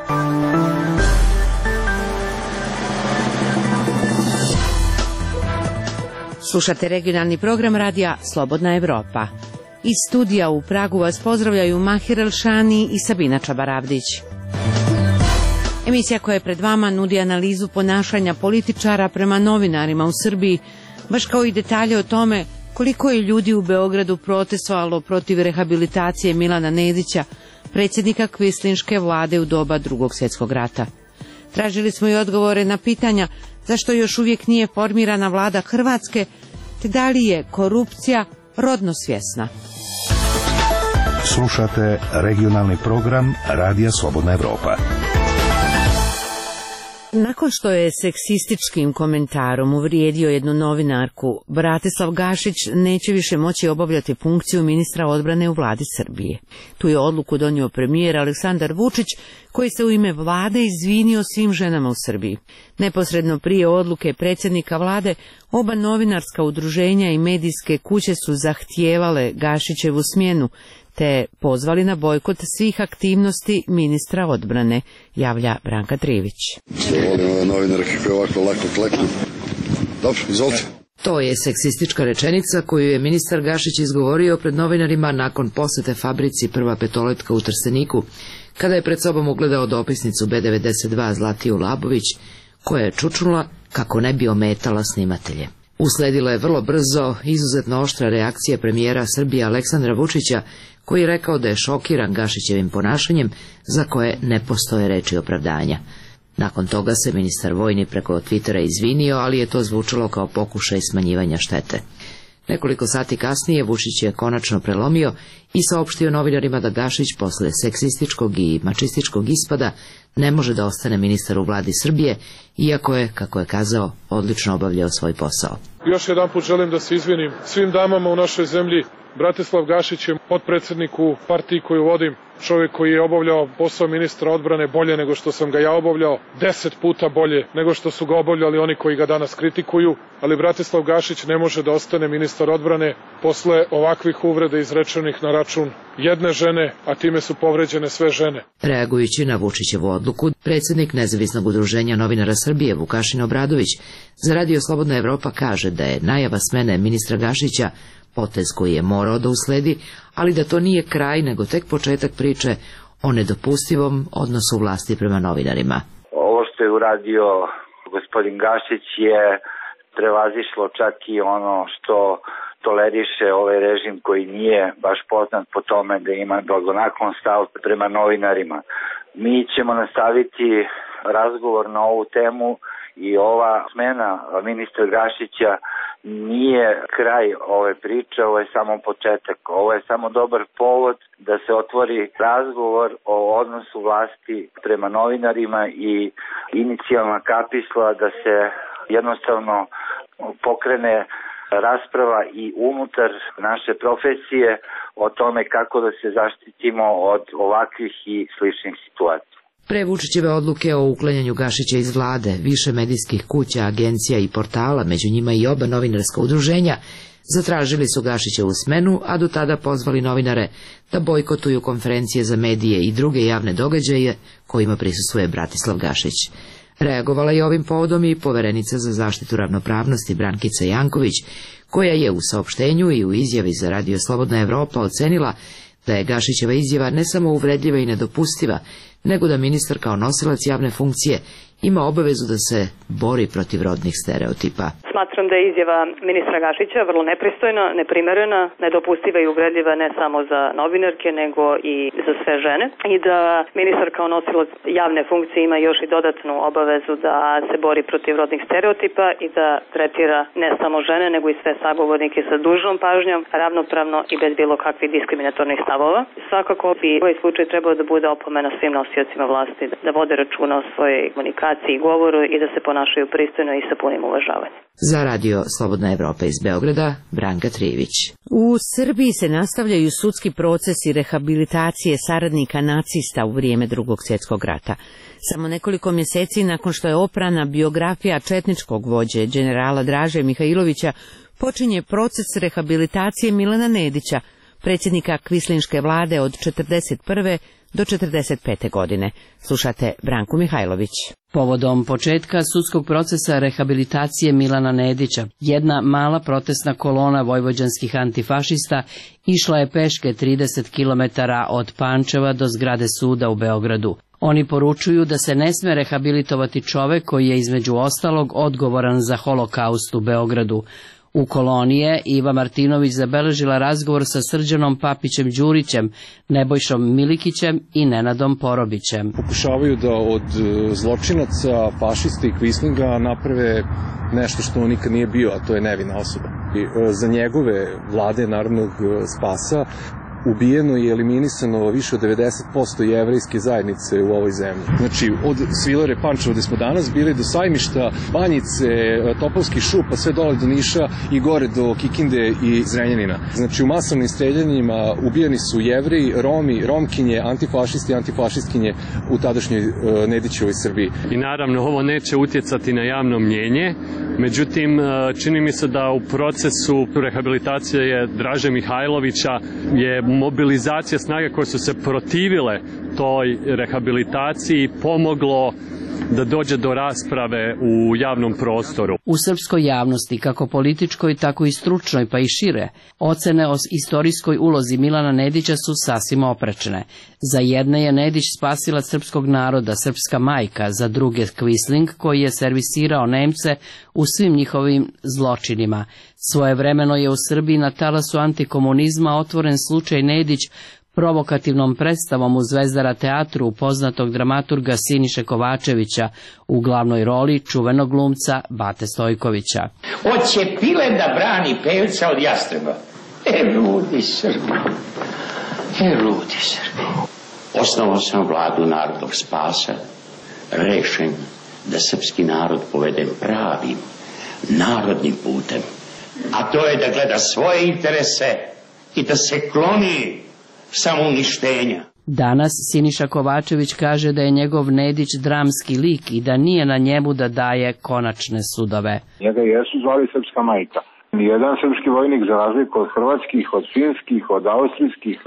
Slušate regionalni program radija Slobodna Evropa. Iz studija u Pragu vas pozdravljaju Mahir Elšani i Sabina Čabaravdić. Emisija koja je pred vama nudi analizu ponašanja političara prema novinarima u Srbiji, baš kao i detalje o tome koliko je ljudi u Beogradu protestovalo protiv rehabilitacije Milana Nedića, predsjednika kvislinške vlade u doba Drugog svjetskog rata. Tražili smo i odgovore na pitanja zašto još uvijek nije formirana vlada Hrvatske, te da li je korupcija rodno svjesna. Slušate regionalni program Radija Slobodna Evropa. Nakon što je seksističkim komentarom uvrijedio jednu novinarku, Bratislav Gašić neće više moći obavljati funkciju ministra odbrane u vladi Srbije. Tu je odluku donio premijer Aleksandar Vučić, koji se u ime vlade izvinio svim ženama u Srbiji. Neposredno prije odluke predsjednika vlade, oba novinarska udruženja i medijske kuće su zahtijevale Gašićevu smjenu, te pozvali na bojkot svih aktivnosti ministra odbrane, javlja Branka Trivić. Volim ove novinarke koje ovako lako kleknu. Dobro, izvolite. To je seksistička rečenica koju je ministar Gašić izgovorio pred novinarima nakon posete fabrici Prva petoletka u Trsteniku, kada je pred sobom ugledao dopisnicu B92 Zlatiju Labović, koja je čučnula kako ne bi ometala snimatelje. Usledila je vrlo brzo izuzetno oštra reakcija premijera Srbije Aleksandra Vučića, koji je rekao da je šokiran Gašićevim ponašanjem za koje ne postoje reči opravdanja. Nakon toga se ministar vojni preko Twittera izvinio, ali je to zvučalo kao pokušaj smanjivanja štete. Nekoliko sati kasnije Vučić je konačno prelomio i saopštio novinarima da Gašić posle seksističkog i mačističkog ispada ne može da ostane ministar u vladi Srbije, iako je, kako je kazao, odlično obavljao svoj posao. Još jedan put želim da se izvinim svim damama u našoj zemlji. Bratislav Gašić je potpredsjednik u partiji koju vodim, čovjek koji je obavljao posao ministra odbrane bolje nego što sam ga ja obavljao, 10 puta bolje nego što su ga obavljali oni koji ga danas kritikuju, ali Bratislav Gašić ne može da ostane ministar odbrane posle ovakvih uvreda izrečenih na račun jedne žene, a time su povređene sve žene. Reagujući na Vučićevu odluku, predsjednik Nezavisnog udruženja novinara Srbije Vukašin Obradović za Radio Slobodna Evropa kaže da je najava smene ministra Gašića potez koji je morao da usledi, ali da to nije kraj, nego tek početak priče o nedopustivom odnosu vlasti prema novinarima. Ovo što je uradio gospodin Gašić je prevazišlo čak i ono što toleriše ovaj režim koji nije baš poznat po tome da ima blagonaklon stav prema novinarima. Mi ćemo nastaviti razgovor na ovu temu i ova smena ministra Gašića nije kraj ove priče, ovo je samo početak. Ovo je samo dobar povod da se otvori razgovor o odnosu vlasti prema novinarima i inicijalna kapisla da se jednostavno pokrene rasprava i unutar naše profesije o tome kako da se zaštitimo od ovakvih i sličnih situacija. Pre Vučićeve odluke o uklanjanju Gašića iz vlade, više medijskih kuća, agencija i portala, među njima i oba novinarska udruženja, zatražili su Gašićevu smenu, a do tada pozvali novinare da bojkotuju konferencije za medije i druge javne događaje kojima prisustvuje Bratislav Gašić. Reagovala je ovim povodom i poverenica za zaštitu ravnopravnosti Brankica Janković, koja je u saopštenju i u izjavi za Radio Slobodna Evropa ocenila da je Gašićeva izjava ne samo uvredljiva i nedopustiva, nego da ministar kao nosilac javne funkcije ima obavezu da se bori protiv rodnih stereotipa. Smatram da je izjava ministra Gašića vrlo nepristojna, neprimerena, nedopustiva i uvredljiva ne samo za novinarke, nego i za sve žene. I da ministar kao nosilac javne funkcije ima još i dodatnu obavezu da se bori protiv rodnih stereotipa i da tretira ne samo žene, nego i sve sagovornike sa dužnom pažnjom, ravnopravno i bez bilo kakvih diskriminatornih stavova. Svakako bi ovaj slučaj trebao da bude opomena svim nosiocima vlasti da vode računa o svojoj komunikaciji i govoru i da se ponašaju pristojno i sa punim uvažavanjem. Za Radio Slobodna Evropa iz Beograda, Branka Trivić. U Srbiji se nastavljaju sudski procesi rehabilitacije saradnika nacista u vrijeme Drugog svjetskog rata. Samo nekoliko mjeseci nakon što je oprana biografija četničkog vođe, generala Draže Mihajlovića, počinje proces rehabilitacije Milana Nedića, predsjednika kvislinške vlade od 1941. do 45. godine. Slušate Branku Mihajlović. Povodom početka sudskog procesa rehabilitacije Milana Nedića, jedna mala protestna kolona vojvođanskih antifašista išla je peške 30 km od Pančeva do zgrade suda u Beogradu. Oni poručuju da se ne sme rehabilitovati čovek koji je između ostalog odgovoran za holokaust u Beogradu. U koloni je Iva Martinović zabeležila razgovor sa Srđanom Papićem Đurićem, Nebojšom Milikićem i Nenadom Porobićem. Pokušavaju da od zločinaca, fašista i kvislinga naprave nešto što on nikad nije bio, a to je nevina osoba. I za njegove vlade narodnog spasa ubijeno i eliminisano više od 90% jevrejske zajednice u ovoj zemlji. Znači, od Svilare, Pančeva, gde smo danas bili, do Sajmišta, Banjice, Topovskih šupa, sve dole do Niša i gore do Kikinde i Zrenjanina. Znači, u masovnim streljanjima ubijeni su Jevreji, Romi, Romkinje, antifašisti i antifašistkinje u tadašnjoj Nedićevoj Srbiji. I naravno, ovo neće utjecati na javno mnjenje, međutim, čini mi se da u procesu rehabilitacije Draže Mihajlovića je mobilizacija snaga koje su se protivile toj rehabilitaciji pomoglo da dođe do rasprave u javnom prostoru. U srpskoj javnosti, kako političkoj, tako i stručnoj, pa i šire, ocene o istorijskoj ulozi Milana Nedića su sasvim oprečne. Za jedne je Nedić spasilac srpskog naroda, srpska majka, za druge Kvisling koji je servisirao Nemce u svim njihovim zločinima. Svojevremeno je u Srbiji na talasu antikomunizma otvoren slučaj Nedić provokativnom predstavom u Zvezdara teatru poznatog dramaturga Siniše Kovačevića, u glavnoj roli čuvenog glumca Bate Stojkovića. Oće pile da brani pevca od jastreba. Ludi Srbi. Ludi Srbi. Osnovao sam vladu narodnog spasa, rešen da srpski narod povedem pravim, narodnim putem. A to je da gleda svoje interese i da se kloni samouništenja. Danas Siniša Kovačević kaže da je njegov Nedić dramski lik i da nije na njemu da daje konačne sudove. Njega jesu zvali srpska majka. Nijedan srpski vojnik, za razliku od hrvatskih, od finskih, od austrijskih,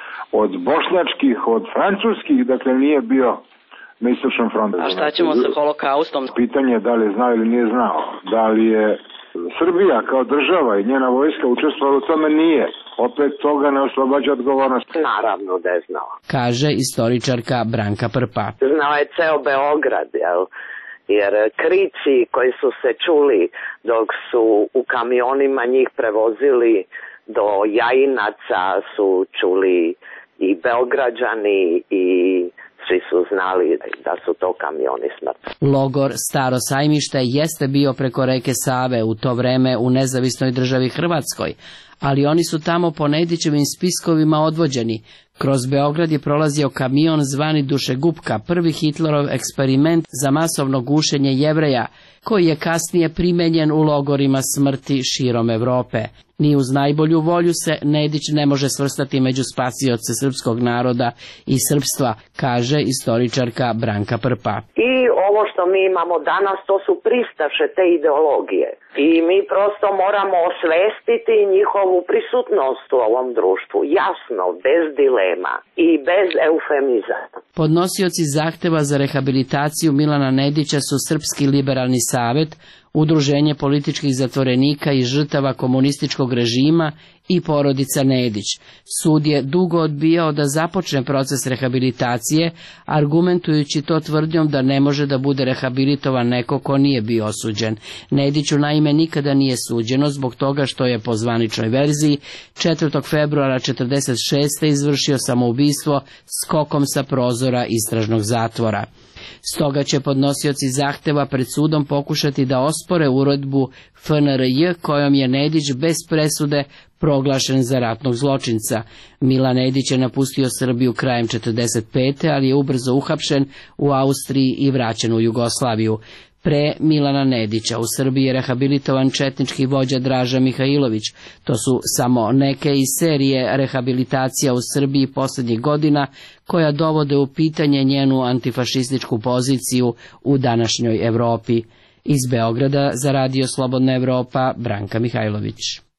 od bošnjačkih, od francuskih, dakle nije bio na istočnom frontu. A šta ćemo sa holokaustom? Pitanje je da li je znao ili nije znao. Da li je Srbija kao država i njena vojska učestvovala u tome, nije. Opet toga ne oslobađa odgovornost. Naravno da je znao. Kaže istoričarka Branka Prpa. Znao je ceo Beograd, jel? Jer krici koji su se čuli dok su u kamionima njih prevozili do Jajinaca su čuli i Beograđani i svi su znali da su to kamioni smrti. Logor Staro Sajmište jeste bio preko reke Save u to vreme u nezavisnoj državi Hrvatskoj, ali oni su tamo po Nedićevim spiskovima odvođeni. Kroz Beograd je prolazio kamion zvani Dušegupka, prvi Hitlerov eksperiment za masovno gušenje Jevreja, koji je kasnije primenjen u logorima smrti širom Evrope. Ni uz najbolju volju se Nedić ne može svrstati među spasioce srpskog naroda i srpstva, kaže istoričarka Branka Prpa. I ovo što mi imamo danas, to su pristaše te ideologije. I mi prosto moramo osvestiti njihovu prisutnost u ovom društvu, jasno, bez dilema i bez eufemizama. Podnosioci zahteva za rehabilitaciju Milana Nedića su Srpski liberalni savet, Udruženje političkih zatvorenika i žrtava komunističkog režima i porodica Nedić. Sud je dugo odbijao da započne proces rehabilitacije, argumentujući to tvrdnjom da ne može da bude rehabilitovan neko ko nije bio osuđen. Nediću naime nikada nije suđeno zbog toga što je po zvaničnoj verziji 4. februara 1946. izvršio samoubistvo skokom sa prozora istražnog zatvora. Stoga će podnosioci zahteva pred sudom pokušati da ospore uredbu FNRJ kojom je Nedić bez presude proglašen za ratnog zločinca. Milan Nedić je napustio Srbiju krajem 1945. ali je ubrzo uhapšen u Austriji i vraćen u Jugoslaviju. Pre Milana Nedića u Srbiji je rehabilitovan četnički vođa Draža Mihajlović. To su samo neke iz serije rehabilitacija u Srbiji posljednjih godina koja dovode u pitanje njenu antifašističku poziciju u današnjoj Evropi. Iz Beograda za Radio Slobodna Evropa, Branka Mihajlović.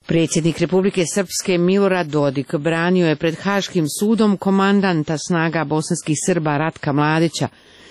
Predsjednik Republike Srpske Milorad Dodik branio je pred Haškim sudom komandanta snaga bosanskih Srba Ratka Mladića.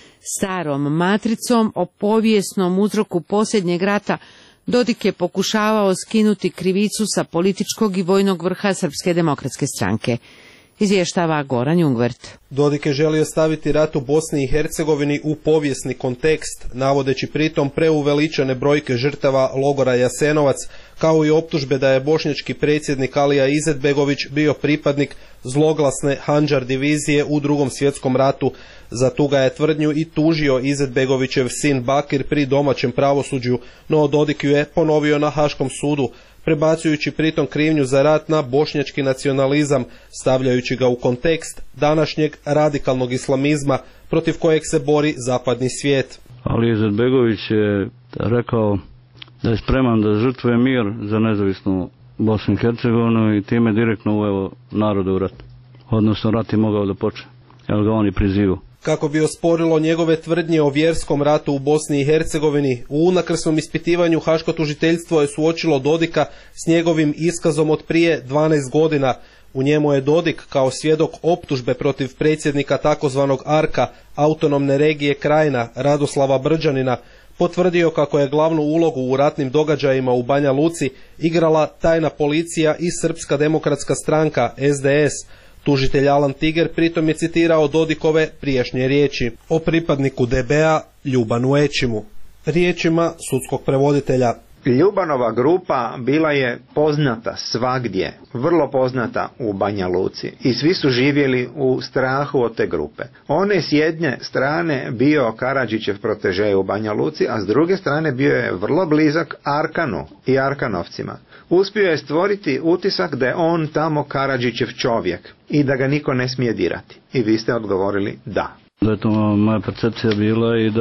Starom matricom o povijesnom uzroku posljednjeg rata Dodik je pokušavao skinuti krivicu sa političkog i vojnog vrha Srpske demokratske stranke. Izvještava Goran Jungvert. Dodik je želio staviti rat u Bosni i Hercegovini u povijesni kontekst, navodeći pritom preuveličane brojke žrtava logora Jasenovac, kao i optužbe da je bošnjački predsjednik Alija Izetbegović bio pripadnik zloglasne Handžar divizije u Drugom svjetskom ratu. Za tu ga je tvrdnju i tužio Izetbegovićev sin Bakir pri domaćem pravosuđu, no Dodik ju je ponovio na Haškom sudu, prebacujući pritom krivnju za rat na bošnjački nacionalizam, stavljajući ga u kontekst današnjeg radikalnog islamizma protiv kojeg se bori zapadni svijet. Ali Izetbegović je rekao da je spreman da žrtvuje mir za nezavisnu Bosnu i Hercegovinu i time direktno uveo narode u rat. Odnosno rat je mogao da počne, jer ga on je prizivao. Kako bi osporilo njegove tvrdnje o vjerskom ratu u Bosni i Hercegovini, u unakrsnom ispitivanju Haško tužiteljstvo je suočilo Dodika s njegovim iskazom od prije 12 godina. U njemu je Dodik kao svjedok optužbe protiv predsjednika takozvanog Arka, autonomne regije Krajina, Radoslava Brđanina, potvrdio kako je glavnu ulogu u ratnim događajima u Banja Luci igrala tajna policija i Srpska demokratska stranka, SDS. Tužitelj Alan Tiger pritom je citirao Dodikove prijašnje riječi o pripadniku DB-a Ljubanu Ečimu. Riječima sudskog prevoditelja. Ljubanova grupa bila je poznata svagdje, vrlo poznata u Banja Luci i svi su živjeli u strahu od te grupe. On je s jedne strane bio Karadžićev proteže u Banja Luci, a s druge strane bio je vrlo blizak Arkanu i Arkanovcima. Uspio je stvoriti utisak da je on tamo Karadžićev čovjek i da ga niko ne smije dirati. I vi ste odgovorili da. Da je to moja percepcija bila i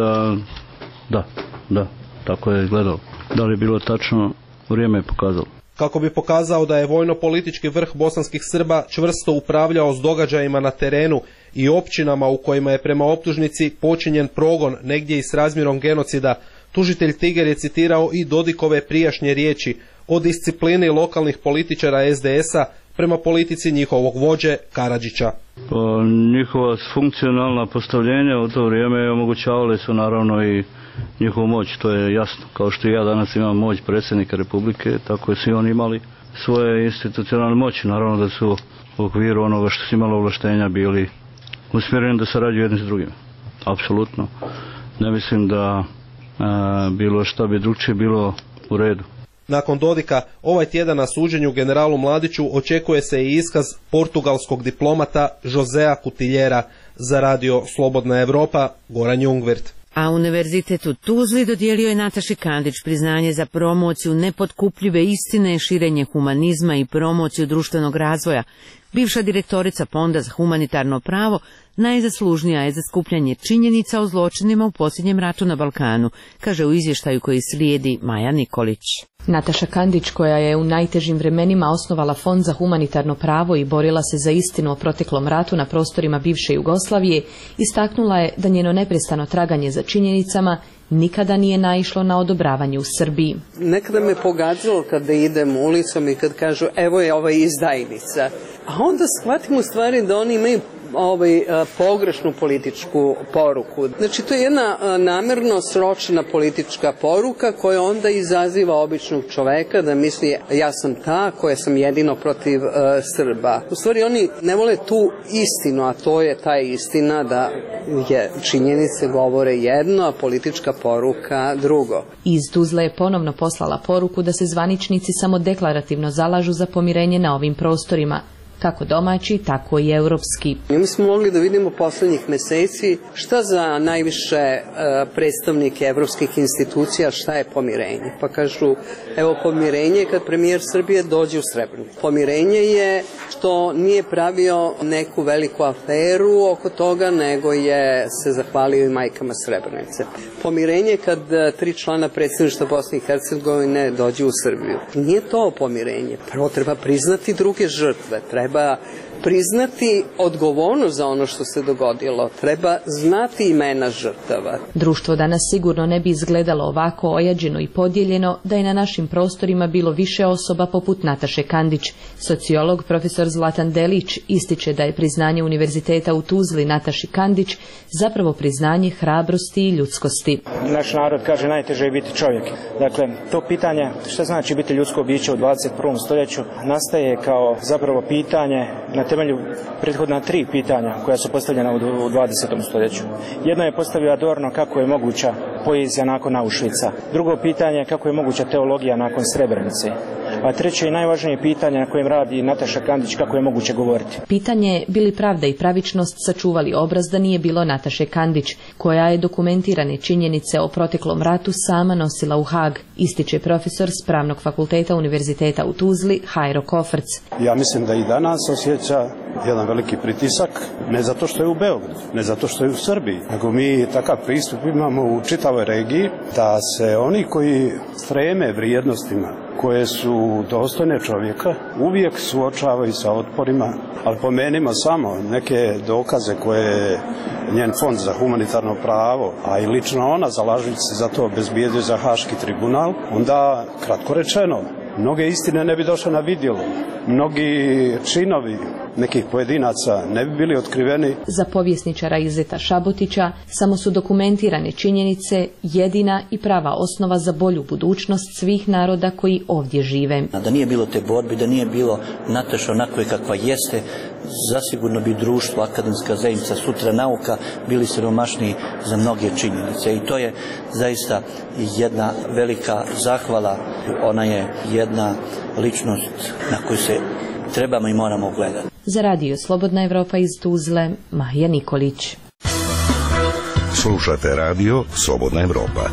da, tako je izgledalo. Da li je bilo tačno, vrijeme je pokazalo. Kako bi pokazao da je vojno-politički vrh bosanskih Srba čvrsto upravljao s događajima na terenu i općinama u kojima je prema optužnici počinjen progon negdje i s razmjerom genocida, tužitelj Tiger je citirao i Dodikove prijašnje riječi o disciplini lokalnih političara SDS-a prema politici njihovog vođe Karadžića. Njihova funkcionalna postavljenja u to vrijeme omogućavali su naravno i njihovu moć, to je jasno. Kao što i ja danas imam moć predsjednika Republike, tako su i oni imali svoje institucionalne moći. Naravno da su u okviru onoga što su imali ovlaštenja bili usmjereni da sarađuju jedni s drugim. Apsolutno. Ne mislim da bilo što bi drugčije bilo u redu. Nakon Dodika, ovaj tjedan na suđenju generalu Mladiću očekuje se i iskaz portugalskog diplomata Josea Cutiljera. Za radio Slobodna Evropa, Goran Jungvert. A Univerzitet u Tuzli dodijelio je Nataši Kandić priznanje za promociju nepotkupljive istine, širenje humanizma i promociju društvenog razvoja. Bivša direktorica Fonda za humanitarno pravo najzaslužnija je za skupljanje činjenica o zločinima u posljednjem ratu na Balkanu, kaže u izvještaju koji slijedi Maja Nikolić. Nataša Kandić, koja je u najtežim vremenima osnovala Fond za humanitarno pravo i borila se za istinu o proteklom ratu na prostorima bivše Jugoslavije, istaknula je da njeno neprestano traganje za činjenicama nikada nije naišlo na odobravanje u Srbiji. Nekada me pogađalo kada idem ulicom i kad kažu evo je ova izdajnica. A onda shvatim u stvari da oni imaju pogrešnu političku poruku. Znači to je jedna namjerno sročena politička poruka koja onda izaziva običnog čoveka da misli ja sam ta koja sam jedino protiv Srba. U stvari oni ne vole tu istinu, a to je ta istina da je činjenice govore jedno, a politička poruka drugo. Iz Tuzle je ponovno poslala poruku da se zvaničnici samo deklarativno zalažu za pomirenje na ovim prostorima, kako domaći, tako i europski. Mi smo mogli da vidimo poslednjih meseci šta za najviše predstavnike evropskih institucija, šta je pomirenje. Pa kažu, evo pomirenje kad premijer Srbije dođe u Srebrenicu. Pomirenje je što nije pravio neku veliku aferu oko toga, nego je se zahvalio i majkama Srebrenice. Pomirenje kad 3 člana predsjedništva Bosne i Hercegovine dođe u Srbiju. Nije to pomirenje. Prvo treba priznati druge žrtve, treba priznati odgovornost za ono što se dogodilo. Treba znati imena žrtava. Društvo danas sigurno ne bi izgledalo ovako ojađeno i podijeljeno da je na našim prostorima bilo više osoba poput Nataše Kandić. Sociolog profesor Zlatan Delić ističe da je priznanje Univerziteta u Tuzli Nataši Kandić zapravo priznanje hrabrosti i ljudskosti. Naš narod kaže najteže je biti čovjek. Dakle, to pitanje šta znači biti ljudsko biće u 21. stoljeću nastaje kao zapravo pitanje na temelju prethodna 3 pitanja koja su postavljena u 20. stoljeću. Jedno je postavio Adorno kako je moguća poezija nakon Auschwitza. Drugo pitanje je kako je moguća teologija nakon Srebrenice. A treće i najvažnije pitanje na kojem radi Nataša Kandić kako je moguće govoriti. Pitanje bi li pravda i pravičnost sačuvali obraz da nije bilo Nataše Kandić, koja je dokumentirane činjenice o proteklom ratu sama nosila u Hag, ističe profesor s Pravnog fakulteta Univerziteta u Tuzli Hajro Kofrc. Ja mislim da i danas osjeća jedan veliki pritisak, ne zato što je u Beogradu, ne zato što je u Srbiji, nego mi takav pristup imamo u čitavoj regiji, da se oni koji streme vrijednostima koje su dostojne čovjeka uvijek suočavaju sa otporima, ali pomenimo samo neke dokaze koje je njen fond za humanitarno pravo, a i lično ona zalažući se za to obezbijedio za Haški tribunal, onda kratko rečeno mnoge istine ne bi došle na vidjelo, mnogi činovi nekih pojedinaca ne bi bili otkriveni. Za povjesničara Izeta Šabotića samo su dokumentirane činjenice jedina i prava osnova za bolju budućnost svih naroda koji ovdje žive. Da nije bilo te borbe, da nije bilo Nataša onakve kakva jeste, zasigurno bi društvo, akademska zajednica, sutra nauka bili siromašniji za mnoge činjenice. I to je zaista jedna velika zahvala. Ona je jedna ličnost na koju se trebamo i moramo gledati. Za radio Slobodna Evropa iz Tuzle, Maja Nikolić. Slušate radio Slobodna Evropa.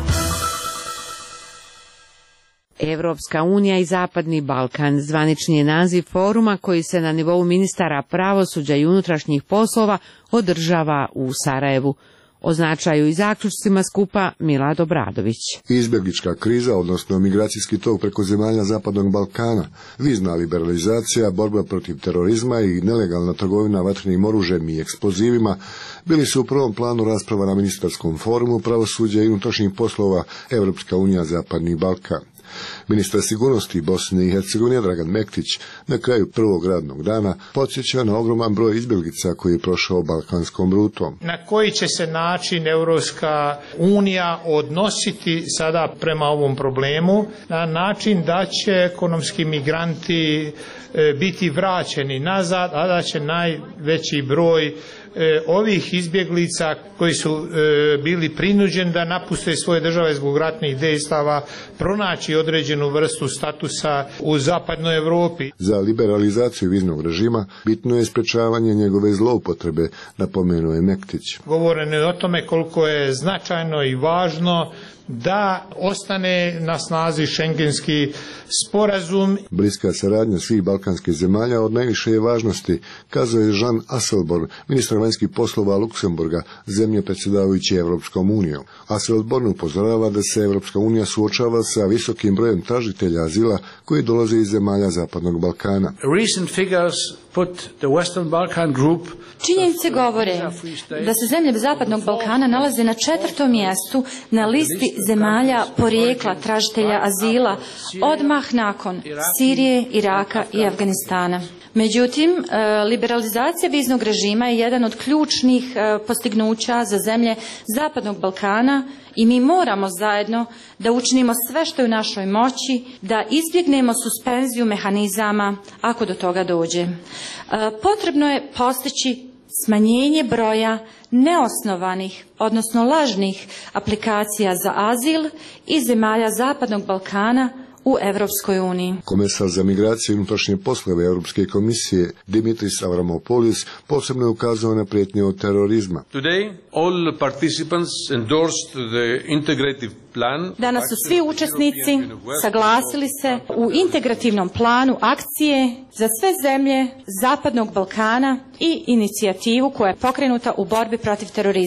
Evropska unija i Zapadni Balkan zvanični je naziv foruma koji se na nivou ministara pravosuđa i unutrašnjih poslova održava u Sarajevu. O značaju i zaključcima skupa Milad Obradović. Izbjeglička kriza, odnosno migracijski tok preko zemalja Zapadnog Balkana, vizna liberalizacija, borba protiv terorizma i nelegalna trgovina vatrenim oružjem i eksplozivima bili su u prvom planu rasprava na ministarskom forumu pravosuđa i unutrašnjih poslova Evropska unija Zapadni Balkan. Ministar sigurnosti Bosne i Hercegovine Dragan Mektić na kraju prvog radnog dana podsjeća na ogroman broj izbjeglica koji je prošao balkanskom rutom. Na koji će se način Evropska unija odnositi sada prema ovom problemu? Na način da će ekonomski migranti biti vraćeni nazad, a da će najveći broj ovih izbjeglica koji su bili prinuđeni da napuste svoje države zbog ratnih dejstava pronaći određenu vrstu statusa u zapadnoj Europi. Za liberalizaciju viznog režima bitno je sprečavanje njegove zloupotrebe, napomenuo je Mektić. Govoreno je o tome koliko je značajno i važno da ostane na snazi šengenski sporazum. Bliska saradnja svih balkanskih zemalja od najviše je važnosti, kazao je Jean Asselborn, ministar vanjskih poslova Luksemburga, zemlje predsjedavajuće Evropskom unijom. Asselborn upozorava da se Evropska unija suočava sa visokim brojem tražitelja azila koji dolaze iz zemalja Zapadnog Balkana. Činjenice govore da se zemlje Zapadnog Balkana nalaze na 4. mjestu na listi zemalja porijekla tražitelja azila odmah nakon Sirije, Iraka i Afganistana. Međutim, liberalizacija viznog režima je jedan od ključnih postignuća za zemlje Zapadnog Balkana i mi moramo zajedno da učinimo sve što je u našoj moći da izbjegnemo suspenziju mehanizama ako do toga dođe. Potrebno je postići smanjenje broja neosnovanih, odnosno lažnih aplikacija za azil iz zemalja Zapadnog Balkana u Evropskoj uniji. Komesar za migracije i unutrašnje poslove Europske komisije Dimitris Avramopoulos posebno je ukazao na prijetnje od terorizma. Danas su svi učesnici saglasili se u integrativnom planu akcije za sve zemlje Zapadnog Balkana i inicijativu koja je pokrenuta u borbi protiv terorizma.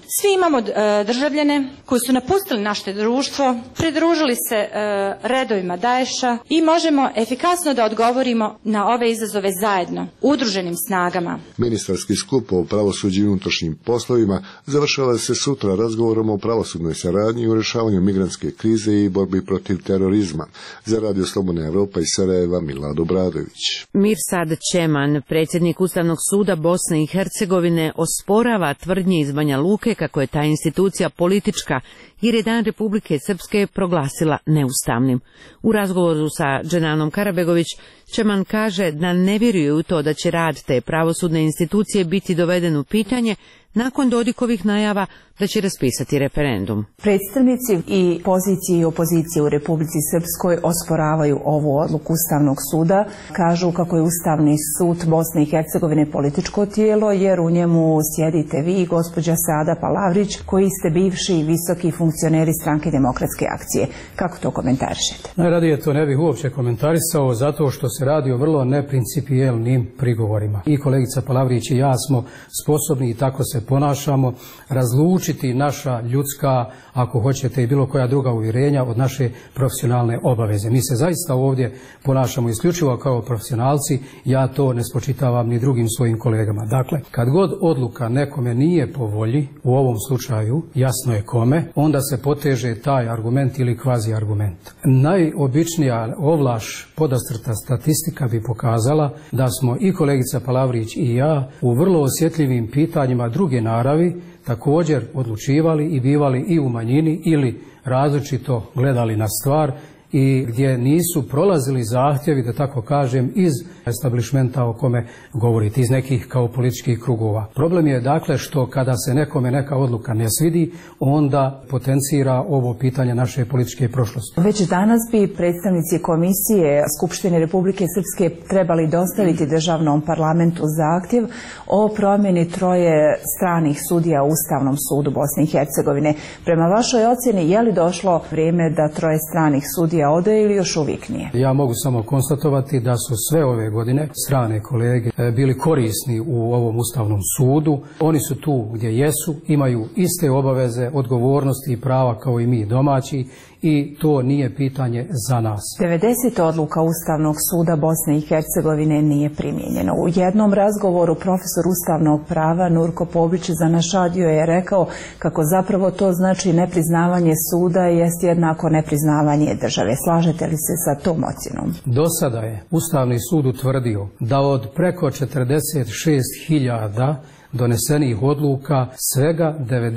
Svi imamo državljane koji su napustili naše društvo, pridružili se redovima Daesha i možemo efikasno da odgovorimo na ove izazove zajedno, udruženim snagama. Ministarski skup o pravosuđu i unutrašnjim poslovima završava se sutra razgovorom o pravosudnoj saradnji u rješavanju migrantske krize i borbi protiv terorizma. Za Radio Slobodna Evropa iz Sarajeva, Milad Obradović. Mirsad Čeman, predsjednik Ustavnog suda Bosne i Hercegovine, osporava tvrdnje iz Banja Luke kako je ta institucija politička, jer je Dan Republike Srpske proglasila neustavnim. U razgovoru sa Dženanom Karabegović, Čeman kaže da ne vjeruje u to da će rad te pravosudne institucije biti doveden u pitanje nakon Dodikovih najava da će raspisati referendum. Predstavnici i pozicije i opozicije u Republici Srpskoj osporavaju ovu odluku Ustavnog suda. Kažu kako je Ustavni sud Bosne i Hercegovine političko tijelo, jer u njemu sjedite vi i gospođa Sada Palavrić, koji ste bivši i visoki funkcioneri Stranke demokratske akcije. Kako to komentarišete? Najradije to ne bih uopće komentarisao, zato što se radi o vrlo neprincipijelnim prigovorima. I kolegica Palavrić i ja smo sposobni i tako se ponašamo, razlučiti naša ljudska, ako hoćete i bilo koja druga uvjerenja od naše profesionalne obaveze. Mi se zaista ovdje ponašamo isključivo kao profesionalci, ja to ne spočitavam ni drugim svojim kolegama. Dakle, kad god odluka nekome nije po volji, u ovom slučaju jasno je kome, onda se poteže taj argument ili kvazi argument. Najobičnija ovlaš podastrta statistika bi pokazala da smo i kolegica Palavrić i ja u vrlo osjetljivim pitanjima druge naravi također odlučivali i bivali i u manjini ili različito gledali na stvar i gdje nisu prolazili zahtjevi, da tako kažem, iz establishmenta o kome govorite, iz nekih kao političkih krugova. Problem je dakle što kada se nekome neka odluka ne svidi, onda potencira ovo pitanje naše političke prošlosti. Već danas bi predstavnici Komisije Skupštine Republike Srpske trebali dostaviti državnom parlamentu zahtjev o promjeni 3 stranih sudija u Ustavnom sudu Bosne i Hercegovine. Prema vašoj ocjeni, je li došlo vrijeme da 3 stranih sudija ode ili još uvijek nije? Ja mogu samo konstatovati da su sve ove godine strane kolege bili korisni u ovom Ustavnom sudu. Oni su tu gdje jesu, imaju iste obaveze, odgovornosti i prava kao i mi domaći i to nije pitanje za nas. 90 odluka Ustavnog suda Bosne i Hercegovine nije primijenjeno. U jednom razgovoru profesor ustavnog prava Nurko Pobić za naš radio je rekao kako zapravo to znači nepriznavanje suda jest jednako nepriznavanje države. Slažete li se sa tom ocjenom? Do sada je Ustavni sud utvrdio da od preko 46.000 donesenih odluka svega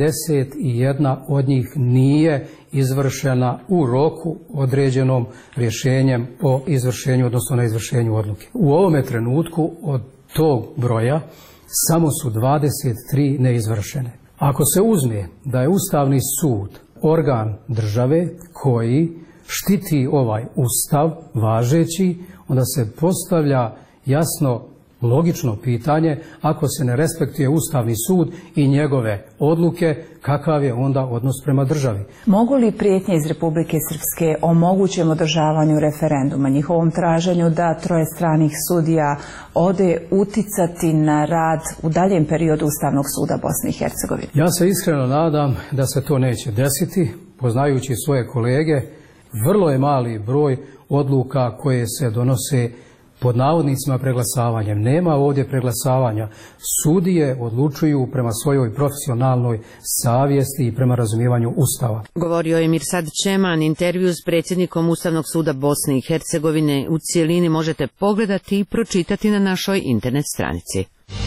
91 od njih nije izvršena u roku određenom rješenjem o izvršenju, odnosno na izvršenju odluke. U ovome trenutku od tog broja samo su 23 neizvršene. Ako se uzme da je Ustavni sud organ države koji štiti ovaj Ustav važeći, onda se postavlja jasno logično pitanje, ako se ne respektuje Ustavni sud i njegove odluke, kakav je onda odnos prema državi? Mogu li prijetnje iz Republike Srpske o mogućem održavanju referenduma, njihovom traženju da 3 stranih sudija ode uticati na rad u daljem periodu Ustavnog suda Bosne i Hercegovine? Ja se iskreno nadam da se to neće desiti, poznajući svoje kolege. Vrlo je mali broj odluka koje se donose pod navodnicima preglasavanjem. Nema ovdje preglasavanja. Sudije odlučuju prema svojoj profesionalnoj savjesti i prema razumijevanju Ustava. Govorio je Mirsad Čeman. Intervju s predsjednikom Ustavnog suda Bosne i Hercegovine u cijelini možete pogledati i pročitati na našoj internet stranici.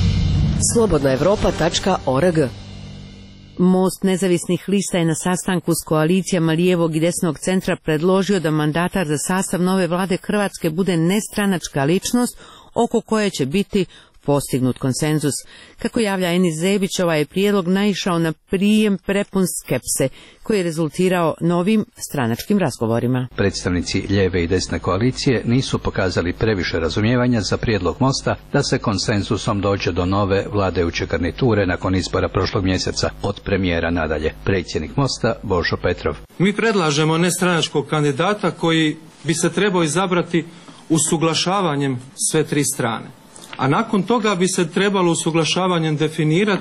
slobodnaevropa.org. Most nezavisnih lista je na sastanku s koalicijama lijevog i desnog centra predložio da mandatar za sastav nove vlade Hrvatske bude nestranačka ličnost oko koje će biti postignut konsenzus. Kako javlja Enis Zebić, ovaj je prijedlog naišao na prijem prepun skepse, koji je rezultirao novim stranačkim razgovorima. Predstavnici lijeve i desne koalicije nisu pokazali previše razumijevanja za prijedlog Mosta da se konsenzusom dođe do nove vladajuće garniture nakon izbora prošlog mjeseca od premijera nadalje. Predsjednik Mosta Božo Petrov. Mi predlažemo nestranačkog kandidata koji bi se trebao izabrati usuglašavanjem sve 3 strane. A nakon toga bi se trebalo usuglašavanjem definirati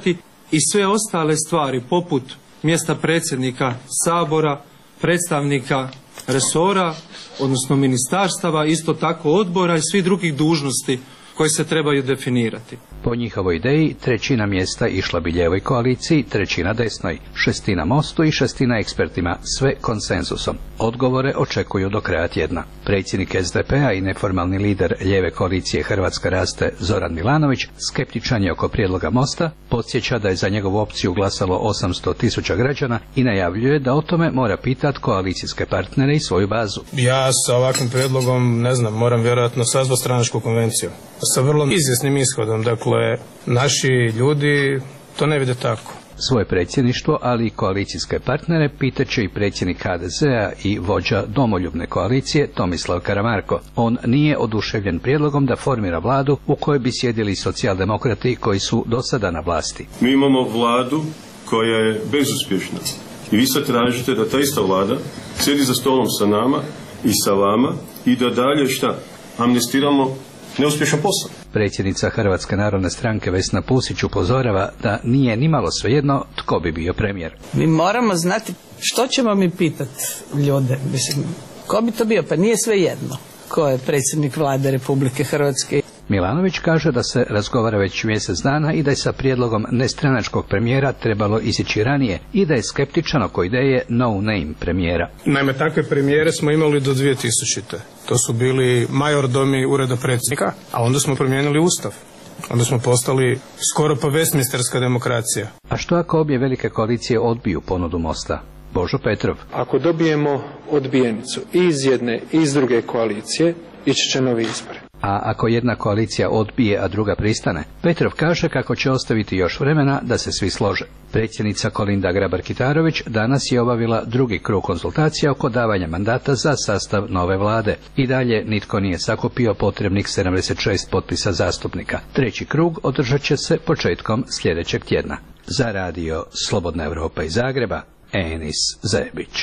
i sve ostale stvari poput mjesta predsjednika Sabora, predstavnika resora, odnosno ministarstava, isto tako odbora i svih drugih dužnosti koje se trebaju definirati. Po njihovoj ideji, 1/3 mjesta išla bi lijevoj koaliciji, 1/3 desnoj, 1/6 Mostu i 1/6 ekspertima, sve konsenzusom. Odgovore očekuju do kraja tjedna. Predsjednik SDP-a i neformalni lider lijeve koalicije Hrvatska raste Zoran Milanović skeptičan je oko prijedloga Mosta, podsjeća da je za njegovu opciju glasalo 800.000 građana i najavljuje da o tome mora pitati koalicijske partnere i svoju bazu. Ja sa ovakvim prijedlogom, ne znam, moram vjerojatno sazvati stranačku konvenciju. Sa vrlo izvjesnim ishodom, dakle, naši ljudi to ne vide tako. Svoje predsjedništvo, ali i koalicijske partnere, pitaće i predsjednik HDZ-a i vođa domoljubne koalicije Tomislav Karamarko. On nije oduševljen prijedlogom da formira vladu u kojoj bi sjedili socijaldemokrati koji su do sada na vlasti. Mi imamo vladu koja je bezuspješna i vi sad tražite da ta ista vlada sjedi za stolom sa nama i sa vama i da dalje šta? Amnestiramo neuspješan posao. Predsjednica Hrvatske narodne stranke Vesna Pusić upozorava da nije nimalo svejedno tko bi bio premijer. Mi moramo znati što ćemo mi pitati ljude. Mislim, ko bi to bio? Pa nije svejedno ko je predsjednik vlade Republike Hrvatske. Milanović kaže da se razgovara već mjesec dana i da je sa prijedlogom nestranačkog premijera trebalo izići ranije i da je skeptičan oko ideje no-name premijera. Naime, takve premijere smo imali do 2000. To su bili majordomi ureda predsjednika, a onda smo promijenili ustav. Onda smo postali skoro pa Westminsterska demokracija. A što ako obje velike koalicije odbiju ponudu Mosta? Božo Petrov. Ako dobijemo odbijenicu i iz jedne i iz druge koalicije, ići će novi izbori. A ako jedna koalicija odbije, a druga pristane? Petrov kaže kako će ostaviti još vremena da se svi slože. Predsjednica Kolinda Grabar-Kitarović danas je obavila drugi krug konzultacija oko davanja mandata za sastav nove vlade. I dalje nitko nije sakupio potrebnih 76 potpisa zastupnika. Treći krug održat će se početkom sljedećeg tjedna. Za radio Slobodna Europa iz Zagreba, Enis Zebić.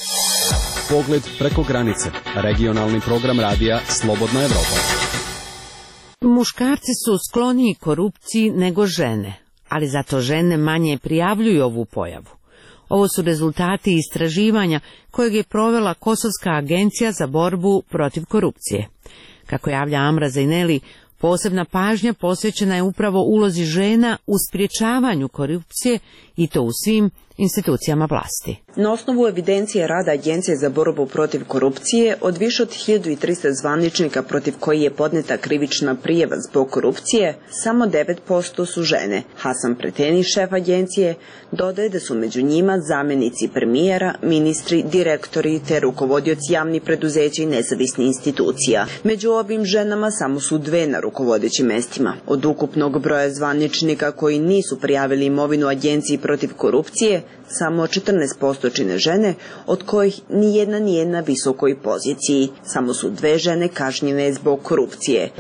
Pogled preko granice. Regionalni program radija Slobodna Europa. Muškarci su skloniji korupciji nego žene, ali zato žene manje prijavljuju ovu pojavu. Ovo su rezultati istraživanja kojeg je provela Kosovska agencija za borbu protiv korupcije. Kako javlja Amra Zajneli, posebna pažnja posvećena je upravo ulozi žena u sprječavanju korupcije i to u svim institucijama vlasti. Na osnovu evidencije rada Agencije za borbu protiv korupcije, od više od 1300 zvaničnika protiv koji je podneta krivična prijava zbog korupcije, samo 9% su žene. Hasan Preteni, šef agencije, dodaje da su među njima zamjenici premijera, ministri, direktori te rukovodioci javnih preduzeća i nezavisnih institucija. Među ovim ženama samo su 2 na rukovodećim mestima. Od ukupnog broja zvaničnika koji nisu prijavili imovinu Agenciji protiv korupcije, samo 14% čine žene, od kojih nijedna nije na visokoj poziciji. Samo su 2 žene kažnjene zbog korupcije.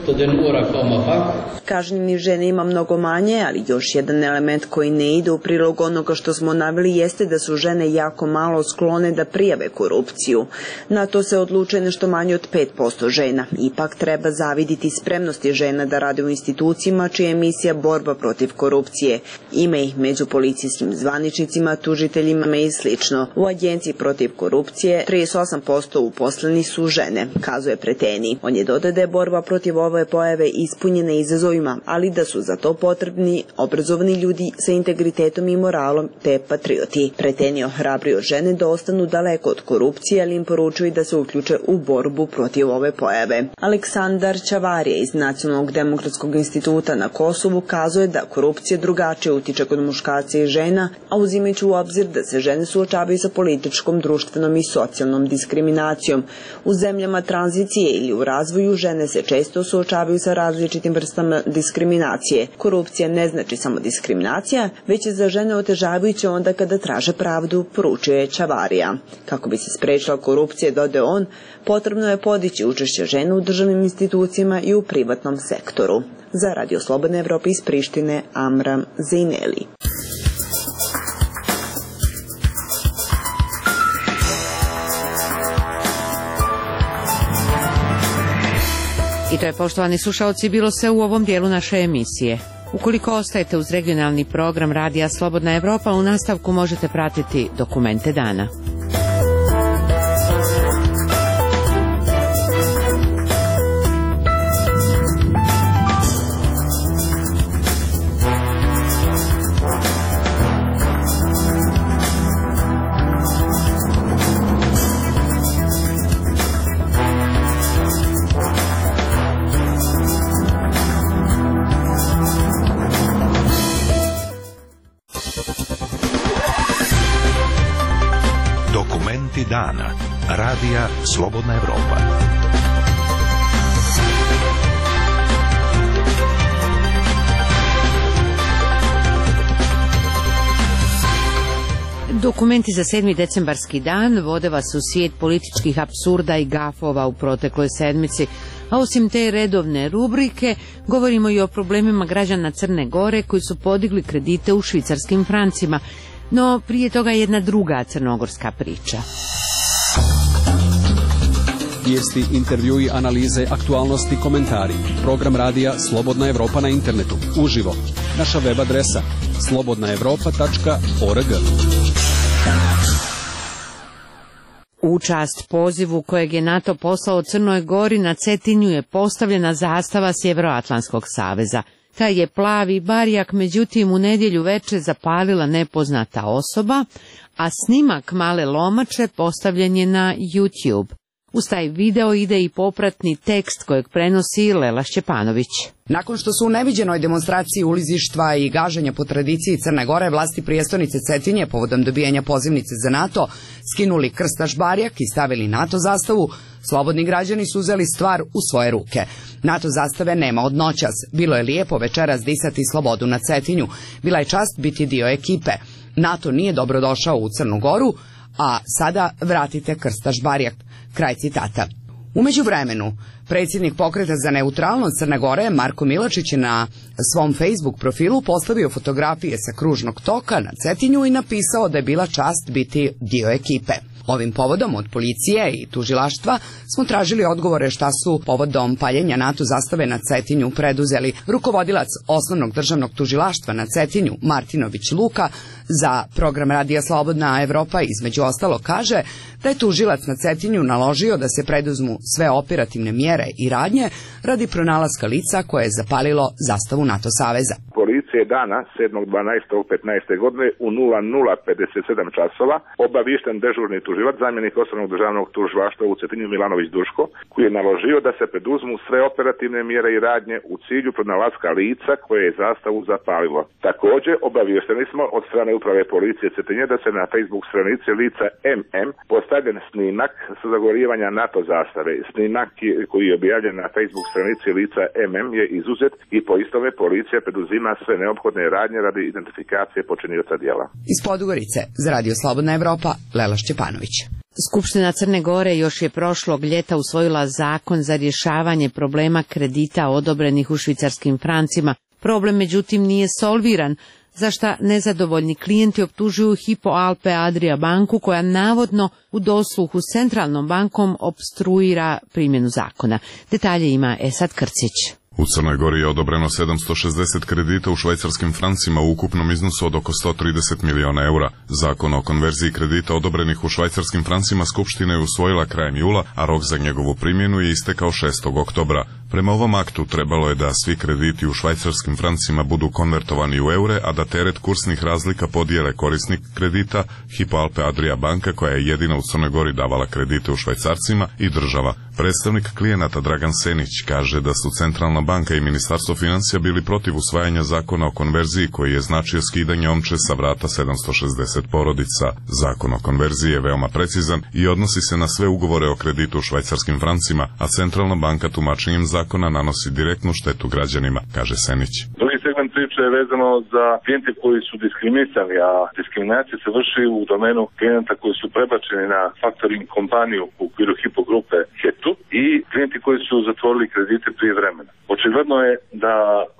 Kažnjenih žene ima mnogo manje, ali još jedan element koji ne ide u prilog onoga što smo naveli jeste da su žene jako malo sklone da prijave korupciju. Na to se odlučuje nešto manje od 5% žena. Ipak treba zaviditi spremnosti žena da rade u institucijama čija je misija borba protiv korupcije. Ima ih među policijskim zvaničnicima, tužiteljima i slično. U Agenciji protiv korupcije 38% uposlenih su žene, kazuje Preteni. On je dodao da je borba protiv ove pojave ispunjena izazovima, ali da su za to potrebni obrazovani ljudi sa integritetom i moralom te patrioti. Preteni ohrabrio žene da ostanu daleko od korupcije, ali im poručuje da se uključe u borbu protiv ove pojave. Aleksandar Čavarija iz Nacionalnog demokratskog instituta na Kosovu kazuje da korupcija drugačije utiče kod muškarca i žena, a uzimajući u obzir da se žene suočavaju sa političkom, društvenom i socijalnom diskriminacijom. U zemljama tranzicije ili u razvoju žene se često suočavaju sa različitim vrstama diskriminacije. Korupcija ne znači samo diskriminacija, već je za žene otežavajuće onda kada traže pravdu, poručuje Čavarija. Kako bi se sprečila korupcija, dodaje on, potrebno je podići učešće žena u državnim institucijama i u privatnom sektoru. Za Radio Slobodna Evropa iz Prištine, Amram Zajneli. I to je, poštovani slušalci, bilo sve u ovom dijelu naše emisije. Ukoliko ostajete uz regionalni program Radija Slobodna Evropa, u nastavku možete pratiti dokumente dana. Dana. Radija Slobodna Evropa. Dokumenti za 7. decembarski dan vode vas u svijet političkih apsurda i gafova u protekloj sedmici. A osim te redovne rubrike, govorimo i o problemima građana Crne Gore koji su podigli kredite u švicarskim francima. No, prije toga jedna druga crnogorska priča. Vijesti, intervjui, analize, aktualnosti, komentari. Program radija Slobodna Evropa na internetu. Uživo. Naša web adresa slobodnaevropa.org. U čast pozivu kojeg je NATO poslao Crnoj Gori, na Cetinju je postavljena zastava Sjevernoatlantskog saveza. Taj je plavi barjak, međutim, u nedjelju veče zapalila nepoznata osoba, a snimak male lomače postavljen je na YouTube. Uz taj video ide i popratni tekst kojeg prenosi Lela Šćepanović. Nakon što su u neviđenoj demonstraciji ulizištva i gaženja po tradiciji Crne Gore vlasti prijestolnice Cetinje povodom dobijanja pozivnice za NATO skinuli krstaš barjak i stavili NATO zastavu, slobodni građani su uzeli stvar u svoje ruke. NATO zastave nema od noćas. Bilo je lijepo večeras disati slobodu na Cetinju. Bila je čast biti dio ekipe. NATO nije dobrodošao u Crnu Goru, a sada vratite krstaš barjak. Kraj citata. U međuvremenu, predsjednik Pokreta za neutralnost Crne Gore, Marko Milačić, je na svom Facebook profilu postavio fotografije sa kružnog toka na Cetinju i napisao da je bila čast biti dio ekipe. Ovim povodom od policije i tužilaštva smo tražili odgovore šta su povodom paljenja NATO zastave na Cetinju preduzeli. Rukovodilac osnovnog državnog tužilaštva na Cetinju, Martinović Luka, za program Radija Slobodna Evropa između ostalo kaže da je tužilac na Cetinju naložio da se preduzmu sve operativne mjere i radnje radi pronalaska lica koje je zapalilo zastavu NATO saveza. Policija je dana 7.12.15. godine u 00:57 časova obaviješten dežurni tužilac, zamjenik osnovnog državnog tužilaštva u Cetinju Milanović Duško, koji je naložio da se preduzmu sve operativne mjere i radnje u cilju pronalaska lica koje je zastavu zapalilo. Također obavješteni smo od strane uprave policije Cetinje da se na Facebook stranici lica MM postavljen snimak sa zagorivanja NATO zastave. Snimak koji je objavljen na Facebook stranici lica MM je izuzet i po istome policija preduzima sve neophodne radnje radi identifikacije počinioca djela. Iz Podgorice za Radio Slobodna Evropa, Lela Šćepanović. Skupština Crne Gore još je prošlog ljeta usvojila zakon za rješavanje problema kredita odobrenih u švicarskim francima. Problem međutim nije solviran, za šta nezadovoljni klijenti optužuju Hypo Alpe Adria banku koja navodno u dosluhu s centralnom bankom opstruira primjenu zakona. Detalje ima Esad Krcić. U Crnoj Gori je odobreno 760 kredita u švajcarskim francima u ukupnom iznosu od oko 130 miliona eura. Zakon o konverziji kredita odobrenih u švajcarskim francima Skupština je usvojila krajem jula, a rok za njegovu primjenu je istekao 6. oktobra. Prema ovom aktu trebalo je da svi krediti u švajcarskim francima budu konvertovani u eure, a da teret kursnih razlika podijele korisnik kredita, Hypo Alpe Adria banka koja je jedina u Crnoj Gori davala kredite u švajcarcima, i država. Predstavnik klijenata Dragan Senić kaže da su Centralna banka i Ministarstvo financija bili protiv usvajanja zakona o konverziji koji je značio skidanje omče sa vrata 760 porodica. Zakon o konverziji je veoma precizan i odnosi se na sve ugovore o kreditu u švajcarskim francima, a Centralna banka tumačenjem zakona nanosi direktnu štetu građanima, kaže Senić. Drugi segment priče je vezano za klijente koji su diskriminisani, a diskriminacija se vrši u domenu klijenata koji su prebačeni na faktoring kompaniju u okviru Hypo grupe HETU i klijenti koji su zatvorili kredite prije vremena. Očigledno je da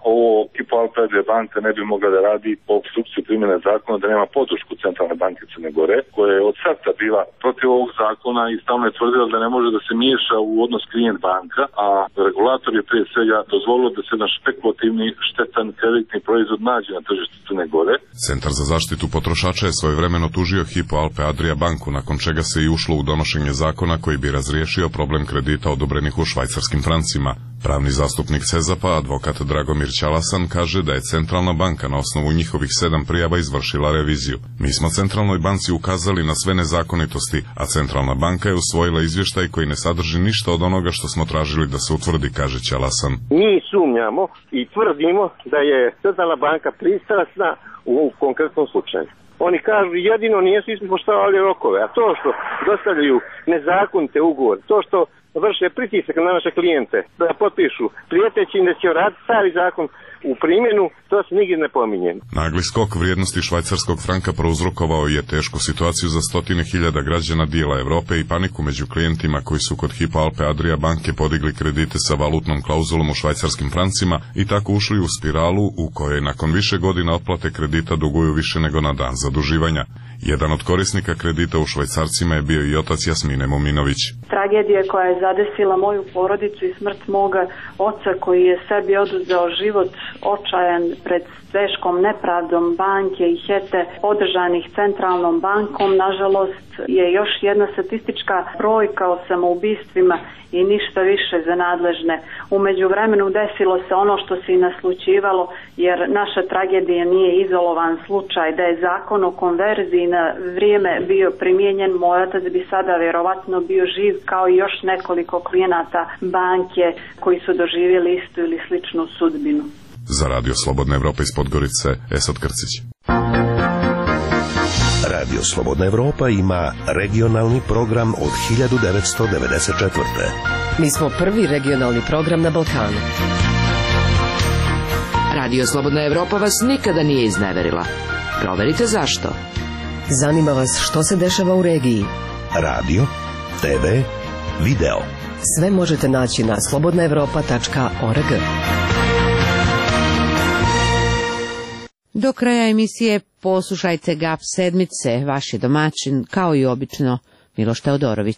ovo Hypo Alpe Adria banka ne bi mogla da radi po opstrukciju primjene zakona, da nema podršku Centralne banke Crne Gore, koja je od starta bila protiv ovog zakona i stalno je tvrdila da ne može da se miješa u odnos klijent banka, a regulator je prije svega dozvolio da se jedan špekulativni štetan kreditni proizvod nađe na tržištu Crne Gore. Centar za zaštitu potrošača je svojevremeno tužio Hypo Alpe Adria banku, nakon čega se i ušlo u donošenje zakona koji bi razriješio problem kredita odobrenih u švajcarskim francima. Pravni zastupnik CEZAP-a, advokat Dragomir Ćalasan, kaže da je Centralna banka na osnovu njihovih 7 prijava izvršila reviziju. Mi smo Centralnoj banci ukazali na sve nezakonitosti, a Centralna banka je usvojila izvještaj koji ne sadrži ništa od onoga što smo tražili da se utvrdi, kaže Ćalasan. Mi sumnjamo i tvrdimo da je Centralna banka pristrasna u konkretnom slučaju. Oni kažu jedino nisu ispoštovali rokove, a to što dostavljaju nezakonite ugovore, to što vrše pritisak na naše klijente da potpišu prijeteći im da će raditi stari zakon u primjenu, to se nigdje ne pominje. Nagli skok vrijednosti švajcarskog franka prouzrokovao je tešku situaciju za stotine hiljada građana dijela Europe i paniku među klijentima koji su kod Hypo Alpe Adria banke podigli kredite sa valutnom klauzulom u švajcarskim francima i tako ušli u spiralu u kojoj nakon više godina otplate kredita duguju više nego na dan zaduživanja. Jedan od korisnika kredita u švajcarcima je bio i otac Jasmine Muminović. Tragedija koja je zadesila moju porodicu i smrt moga oca koji je sebi oduzeo život očajan pred teškom nepravdom banke i hete podržanih Centralnom bankom, nažalost je još jedna statistička brojka o samoubistvima i ništa više za nadležne. U međuvremenu desilo se ono što se i naslućivalo, jer naša tragedija nije izolovan slučaj. Da je zakon o konverziji na vrijeme bio primijenjen, moj otac bi sada vjerovatno bio živ kao i još nekoliko klijenata banke koji su doživjeli istu ili sličnu sudbinu. Za Radio Slobodna Evropa iz Podgorice, Esad Krcić. Radio Slobodna Evropa ima regionalni program od 1994. Mi smo prvi regionalni program na Balkanu. Radio Slobodna Evropa vas nikada nije izneverila. Proverite zašto. Zanima vas što se dešava u regiji. Radio, TV, video. Sve možete naći na slobodnaevropa.org. Do kraja emisije poslušajte GAP sedmice, vaš je domaćin, kao i obično, Miloš Teodorović.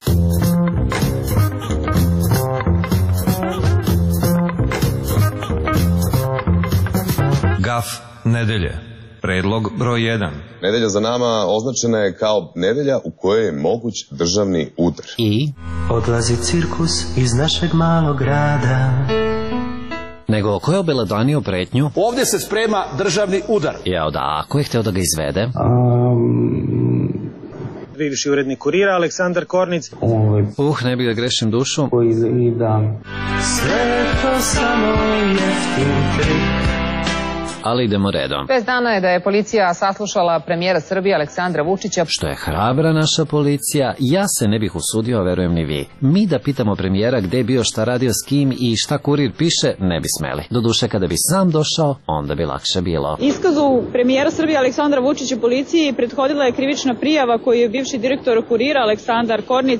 GAF nedelje. Predlog broj 1. Nedelja za nama označena je kao nedelja u kojoj je moguć državni udar. I? Odlazi cirkus iz našeg malog grada. Nego ko je obelodanio pretnju? Ovdje se sprema državni udar. Jao da, ako je hteo da ga izvede? Bivši urednik Kurira, Aleksandar Kornic. Ne bi da grešim dušu. Sve to samo jeftin trik. Ali idemo redom. 5 dana je da je policija saslušala premijera Srbije Aleksandra Vučića. Što je hrabra naša policija, ja se ne bih usudio, a verujem ni vi. Mi da pitamo premijera gde je bio, šta radio s kim i šta Kurir piše, ne bi smeli. Doduše, kada bi sam došao, onda bi lakše bilo. Iskazu premijera Srbije Aleksandra Vučića policiji prethodila je krivična prijava koju je bivši direktor Kurira Aleksandar Kornic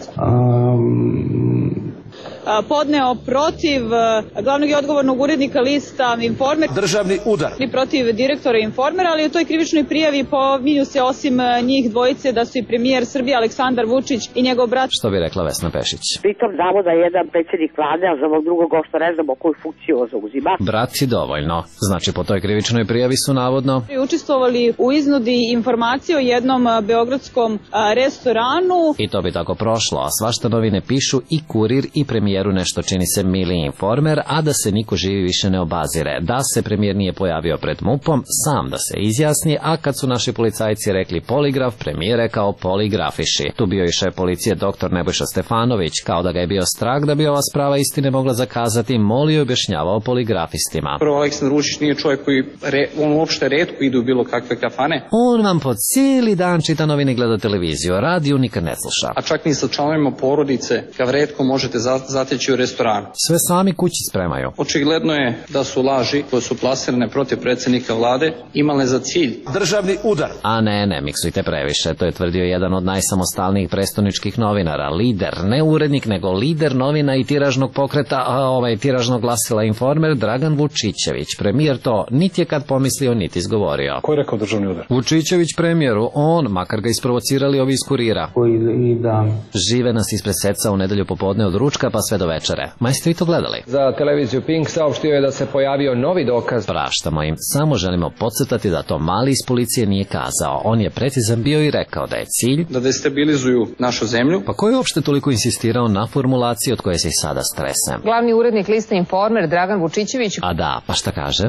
podneo protiv glavnog i odgovornog urednika lista Informer. Državni udar. I protiv direktora Informera, ali u toj krivičnoj prijavi pominju se osim njih dvojice da su i premijer Srbije Aleksandar Vučić i njegov brat. Što bi rekla Vesna Pešić? Pritom znamo da je jedan predsjednik vlade, a za ovog drugog što ne znamo koju funkciju zauzima. Brat i dovoljno. Znači po toj krivičnoj prijavi su navodno učestvovali u iznudi informacije o jednom beogradskom restoranu. I to bi tako prošlo, a svašta novine pišu i Kurir i premijeru nešto čini se mili Informer, a da se niko živi više ne obazire. Da se premijer nije pojavio pred MUP-om, sam da se izjasni, a kad su naši policajci rekli poligraf, premijer rekao poligrafiši. Tu bio i šef policije dr. Nebojša Stefanović, kao da ga je bio strah da bi ova sprava istine mogla zakazati, molio i objašnjavao poligrafistima. Prvo, Aleksandar Vučić nije čovjek koji on uopšte retko ide u bilo kakve kafane. On vam po cijeli dan čita novine i gleda televiziju, radio nikad ne sluša. A čak ni sa članovima porodice, kad retko možete zateći u restoranu. Sve sami kući spremaju. Očigledno je da su laži koje su plasirane protiv predsjednika vlade imale za cilj državni udar. A ne miksujte previše, to je tvrdio jedan od najsamostalnijih prestoničkih novinara, lider, ne urednik, nego lider novina i tiražnog pokreta, tiražnog glasila Informer, Dragan Vučićević. Premijer to niti je kad pomislio, niti izgovorio. Ko je rekao državni udar? Vučićević premijeru, on, makar ga isprovocirali ovi iz Kurira. Žive nas ispred seca u nedelju popodne od ručka pa sve do večere. Ma jeste vi to gledali? Za televiziju Pink saopštio je da se pojavio novi dokaz. Praštamo im, samo želimo podsjetati da to mali iz policije nije kazao. On je precizan bio i rekao da je cilj da destabilizuju našu zemlju. Pa ko je uopšte toliko insistirao na formulaciji od koje se i sada stresem? Glavni urednik liste Informer Dragan Vučićević. A da, pa šta kaže?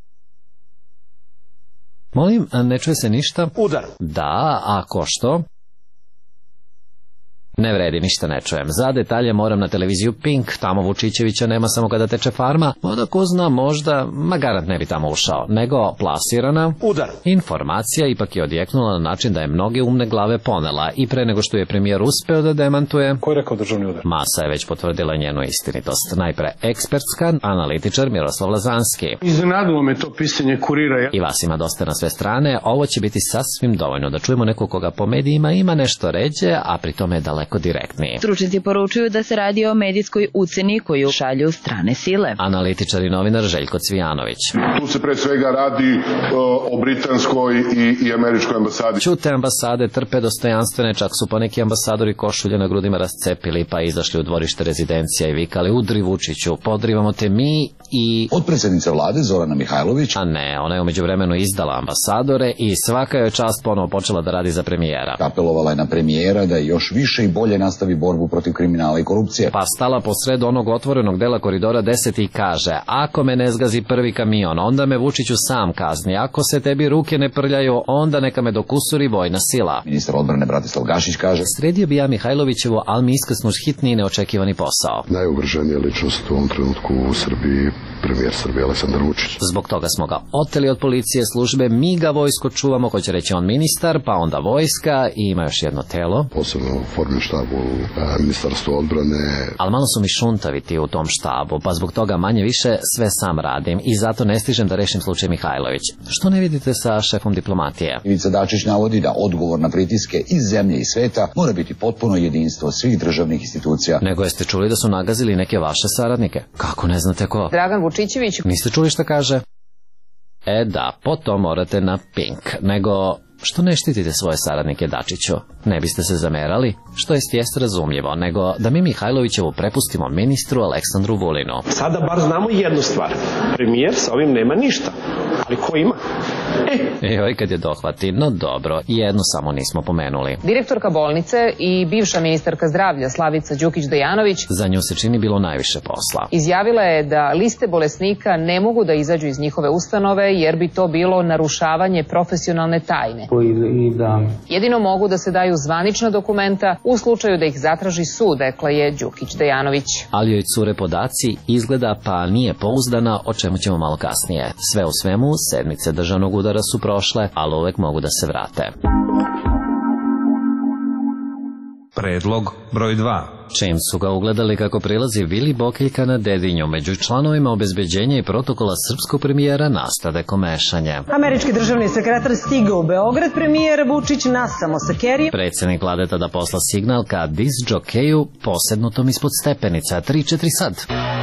Molim, ne čuje se ništa? Udar. Da, ako što? Ne vredi, ništa ne čujem. Za detalje moram na televiziju Pink, tamo Vučićevića nema samo kada teče farma, da ko zna možda, garant ne bi tamo ušao, nego plasirana udar. Informacija ipak je odjeknula na način da je mnoge umne glave ponela i pre nego što je premijer uspeo da demantuje. Ko je rekao državni udar? Masa je već potvrdila njenu istinitost. Najpre ekspertska, analitičar Miroslav Lazanski. Iznenadilo me to pisanje Kurira. I vas ima dosta na sve strane, ovo će biti sasvim dovoljno da čujemo nekog koga po medijima ima nešto ređe, a pri tome je daleko direktniji. Stručnjaci poručuju da se radi o medijskoj uceni koju šalju strane sile. Analitičar i novinar Željko Cvijanović. Tu se pre svega radi o britanskoj i američkoj ambasadi. Ćute ambasade trpe dostojanstvene, čak su poneki ambasadori košulje na grudima rascepili pa izašli u dvorište rezidencija i vikali udri Vučiću, podrivamo te mi i... Potpredsjednica vlade Zorana Mihajlović. A ne, ona je umeđu vremenu izdala ambasadore i svaka je čast ponovo počela da radi za premijera. Apelovala je na premijera da još više i bolje nastavi borbu protiv kriminala i korupcije. Pa stala posred onog otvorenog dela koridora 10 i kaže, ako me ne zgazi prvi kamion, onda me Vučiću sam kazni, ako se tebi ruke ne prljaju, onda neka me dokusuri vojna sila. Ministar odbrane Bratislav Gašić kaže, sredio bi ja Mihajlovićevo, ali mi iskrsnuš hitni i neočekivani posao. Najugroženija ličnost u ovom trenutku u Srbiji, premijer Srbije Aleksandar Vučić. Zbog toga smo ga oteli od policije službe, mi ga vojsko čuvamo, hoće reći on ministar, pa onda vojska i ima još jedno telo. Posebno formin štab u ministarstvu odbrane. Ali malo su mi šuntaviti u tom štabu, pa zbog toga manje više sve sam radim i zato ne stižem da rešim slučaj Mihajlović. Što ne vidite sa šefom diplomatije? Ivica Dačić navodi da odgovor na pritiske iz zemlje i sveta mora biti potpuno jedinstvo svih državnih institucija. Nego jeste čuli da su nagazili neke vaše saradnike? Kako ne znate ko? Dragan Vučićević. Niste čuli šta kaže? Da, po to morate na Pink, nego... Što ne štitite svoje saradnike, Dačiću? Ne biste se zamerali? Što jest razumljivo, nego da mi Mihajlovićevu prepustimo ministru Aleksandru Vulinu. Sada bar znamo jednu stvar. Premijer sa ovim nema ništa. Ali ko ima? Joj, kad je dohvati, no dobro, jednu samo nismo pomenuli. Direktorka bolnice i bivša ministarka zdravlja Slavica Đukić-Dejanović. Za nju se čini bilo najviše posla. Izjavila je da liste bolesnika ne mogu da izađu iz njihove ustanove jer bi to bilo narušavanje profesionalne tajne. Jedino mogu da se daju zvanična dokumenta u slučaju da ih zatraži sud, rekla je Đukić-Dejanović. Ali joj cure podaci, izgleda pa nije pouzdana, o čemu ćemo malo kasnije. Sve u svemu, sedmice državnog udara su prošle, ali uvek mogu da se vrate. Predlog broj 2. Čim su ga ugledali kako prilazi Vili Bokeljka na Dedinju, među članovima obezbeđenja i protokola srpskog premijera nastade komešanje. Američki državni sekretar stigao u Beograd, premijer Vučić nasamo sa Kerijem. Predsjednik vlade tada posla signal ka disc džokeju posednutom ispod stepenica. 3-4 sad.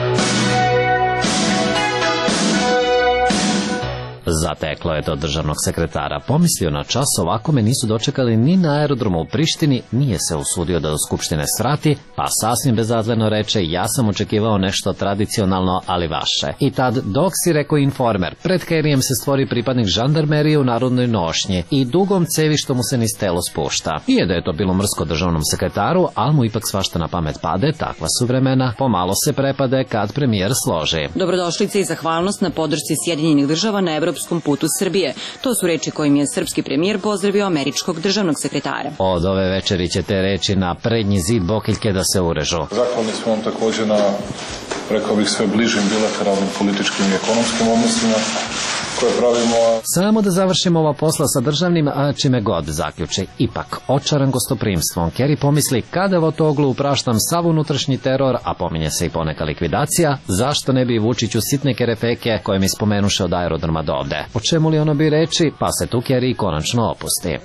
Zateklo je to državnog sekretara. Pomislio na čas, ovako me nisu dočekali ni na aerodromu u Prištini, nije se usudio da do skupštine svrati, pa sasvim bezazleno reče, ja sam očekivao nešto tradicionalno, ali vaše. I tad, dok si rekao Informer, pred Kerijem se stvori pripadnik žandarmerije u narodnoj nošnji i dugom cevi što mu se niz telo spušta. Nije da je to bilo mrsko državnom sekretaru, ali mu ipak svašta na pamet pade, takva su vremena, pomalo se prepade kad premijer složi. Dobrodošlice i zahvalnost na podršci Sjedinjenih država na evropskom putu Srbije. To su reči kojim je srpski premijer pozdravio američkog državnog sekretara. Od ove večeri će te reči na prednji zid Bokeljke da se urežu. Zahvalni smo vam također na, rekao bih, sve bližim bilateralnim političkim i ekonomskim odnosima. koje pravimo. Samo da završimo ova posla sa državnim, a čime god zaključi. Ipak, očaran gostoprimstvom, Kerry pomisli kada Votoglu upraštam sav unutrašnji teror, a pominje se i poneka likvidacija, zašto ne bi Vučiću sitne kerefeke koje mi spomenuše od aerodroma do ovde. O čemu li ono bi reči, pa se tu Kerry konačno opusti.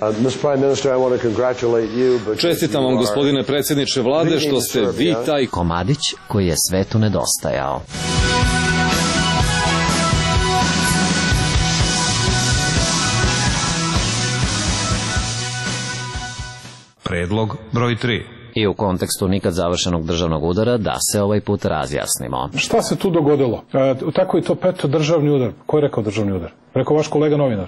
Čestitam vam, gospodine predsjedniče vlade, što ste vi taj komadić koji je svetu nedostajao. Predlog broj 3. I u kontekstu nikad završenog državnog udara da se ovaj put razjasnimo. Šta se tu dogodilo? Tako i to peto državni udar. Ko je rekao državni udar? Rekao vaš kolega novinar.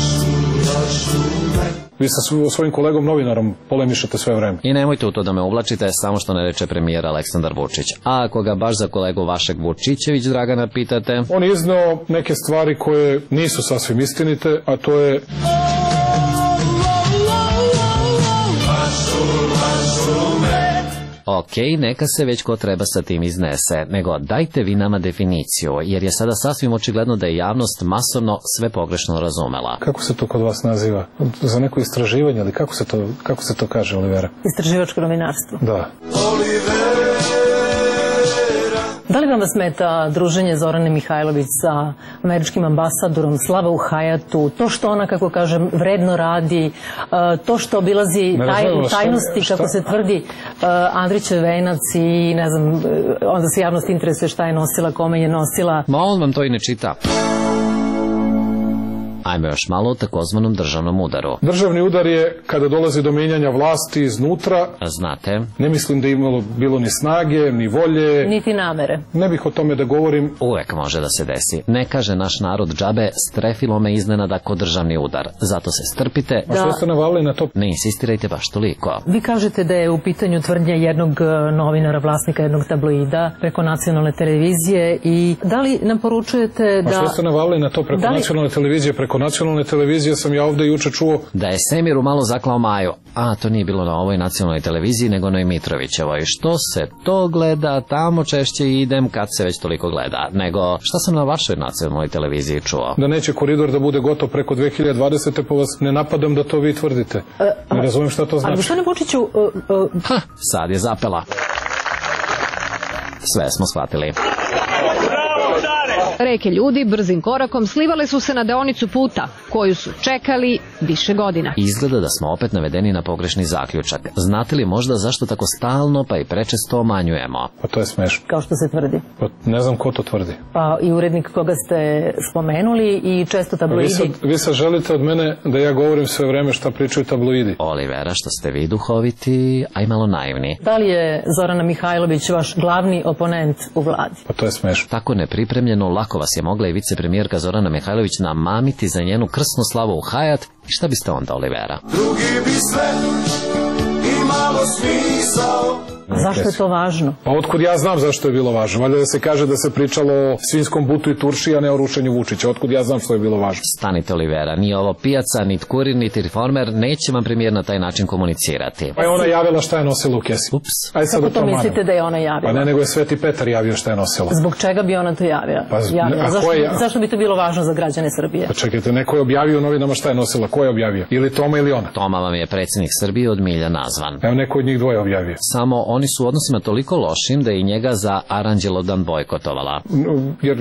Vi sa svojim kolegom novinarom polemišate sve vreme. I nemojte u to da me uvlačite, samo što ne reče premijer Aleksandar Vučić. A ako ga baš za kolegu vašeg Vučićević Dragana pitate... On je izneo neke stvari koje nisu sasvim istinite, a to je... Ok, neka se već ko treba sa tim iznese, nego dajte vi nama definiciju, jer je sada sasvim očigledno da je javnost masovno sve pogrešno razumela. Kako se to kod vas naziva? Za neko istraživanje, ali kako se to kaže, Olivera? Istraživačko novinarstvo. Da. Da li vam smeta druženje Zorane Mihajlović sa američkim ambasadorom, slava u Hajatu, to što ona, kako kažem, vredno radi, to što obilazi tajnosti, kako se tvrdi, Andrićev venac i ne znam, onda se javnost interesuje šta je nosila, kome je nosila. Ma on vam to i ne čita. Ajmo još malo o takozvanom državnom udaru. Državni udar je kada dolazi do menjanja vlasti iznutra. Znate? Ne mislim da je bilo ni snage, ni volje. Niti namere. Ne bih o tome da govorim. Uvek može da se desi. Ne kaže naš narod džabe, strefilo me iznenada ko državni udar. Zato se strpite. A što ste navali na to? Ne insistirajte baš toliko. Vi kažete da je u pitanju tvrdnja jednog novinara, vlasnika jednog tabloida preko nacionalne televizije i da li nam poručujete da... A što ste navali na to preko nacionalne televizije, preko nacionalne televizije sam ja ovde juče čuo da je Semiru malo zaklao Maju, a to nije bilo na ovoj nacionalnoj televiziji nego na Mitrovićevoj. Što se to gleda, tamo češće idem kad se već toliko gleda, nego šta sam na vašoj nacionalnoj televiziji čuo? Da neće koridor da bude gotov preko 2020. pa vas ne napadam da to vi tvrdite. Ne razumijem šta to znači. Ali gospodine Vučiću... Sad je zapela. Sve smo shvatili. Reke ljudi brzim korakom slivale su se na deonicu puta, koju su čekali više godina. Izgleda da smo opet navedeni na pogrešni zaključak. Znate li možda zašto tako stalno pa i prečesto omanjujemo? Pa to je smešno. Kao što se tvrdi. Pa ne znam ko to tvrdi. Pa i urednik koga ste spomenuli i često tabloidi. Vi sad želite od mene da ja govorim sve vreme šta pričaju tabloidi. Olivera, što ste vi duhoviti, a i malo naivni. Da li je Zorana Mihajlović vaš glavni oponent u vladi? Pa to je smešno. Tako nepripremljeno, lako vas je mogla i vicepremijerka Zorana Mihajlović namamiti za njenu krsnu slavu u Hajat. I šta biste onda, Olivera? Drugi bi sve imalo smisao. Zašto je to važno? Pa otkud ja znam zašto je bilo važno? Valjda da se kaže da se pričalo o svinjskom butu i turši, a ne o rušenju Vučića. Otkud ja znam što je bilo važno? Stanite, Olivera, nije ovo pijaca, niti kurir, niti reformer, neće vam premijer na taj način komunicirati. Pa je ona javila šta je nosila u kesi. Ups. Kako to mislite da je ona javila? Pa ne, nego je Sveti Petar javio šta je nosila. Zbog čega bi ona to javila? Zašto bi to bilo važno za građane Srbije? Pa čekajte, neko je objavio u novinama šta je nosila. Ko je objavio? Ili Toma ili ona? Toma vam je predsjednik Srbije od milja nazvan. Evo neko od njih dvoje objavio. Samo oni su u odnosima toliko lošim da je i njega za Aranđelodan bojkotovala. Jer...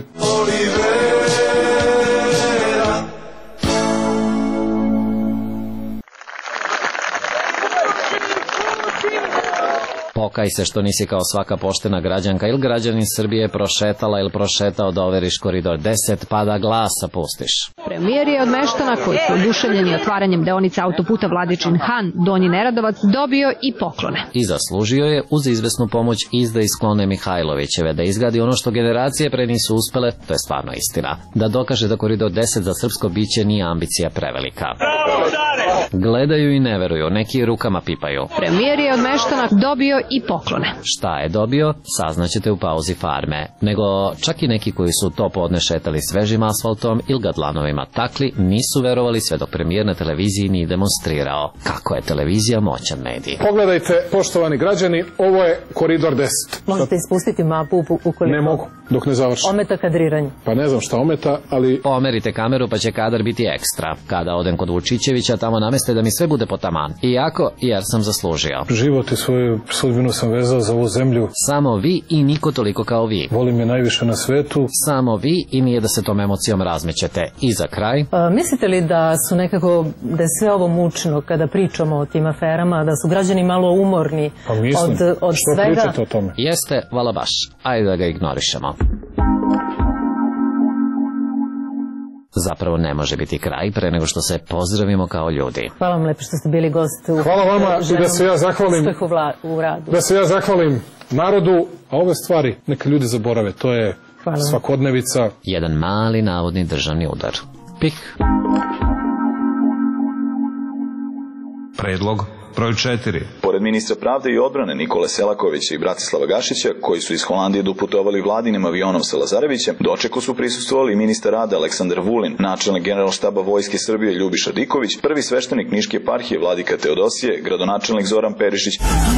Pokaj se što nisi kao svaka poštena građanka ili građanin Srbije prošetala ili prošetao da overiš koridor 10 pa da glasa pustiš. Premijer je od meštana koji su oduševljeni otvaranjem deonice autoputa Vladičin-Han, Donji Neradovac, dobio i poklone. I zaslužio je uz izvesnu pomoć izda i sklone Mihajlovićeve da izgradi ono što generacije pre nisu uspele, to je stvarno istina. Da dokaže da koridor 10 za srpsko biće nije ambicija prevelika. Gledaju i ne veruju, neki rukama pipaju. Premijer je od meštana dobio i poklone. Šta je dobio, saznaćete u pauzi Farme. Nego čak i neki koji su to podne šetali svežim asfaltom ili ga dlanovima takli, nisu verovali sve dok premijer na televiziji nije demonstrirao kako je televizija moćan medij. Pogledajte, poštovani građani, ovo je koridor 10. Možete ispustiti mapu ukoliko... Ne mogu. dok ne završi. Ometa kadriranje. Pa ne znam šta ometa, ali... Pomerite kameru pa će kadar biti ekstra. Kada odem kod Vučićevića, tamo nameste da mi sve bude po taman. Iako, jer sam zaslužio. Život i svoju sudbinu sam vezao za ovu zemlju. Samo vi i niko toliko kao vi. Volim je najviše na svetu. Samo vi i nije da se tom emocijom razmećete. I za kraj... Mislite li da su nekako, da je sve ovo mučno kada pričamo o tim aferama, da su građani malo umorni od što svega? Pričate o tome? Jeste, vala baš. Ajde da ga ignorišemo. Zapravo ne može biti kraj pre nego što se pozdravimo kao ljudi. Hvala vam lepo što ste bili gost u... Hvala vama i da se ja zahvalim... u radu. Da se ja zahvalim narodu, a ove stvari neka ljudi zaborave. To je svakodnevica. Jedan mali navodni državni udar. Pik. Predlog broj 4. Pored ministra pravde i odbrane Nikole Selakovića i Bratislava Gašića, koji su iz Holandije doputovali vladinim avionom sa Lazarevićem, dočeku su prisustvovali ministar rada Aleksandar Vulin, načelnik generalštaba Vojske Srbije Ljubiša Diković, prvi sveštenik Niške eparhije Vladika Teodosije, gradonačelnik Zoran Perišić.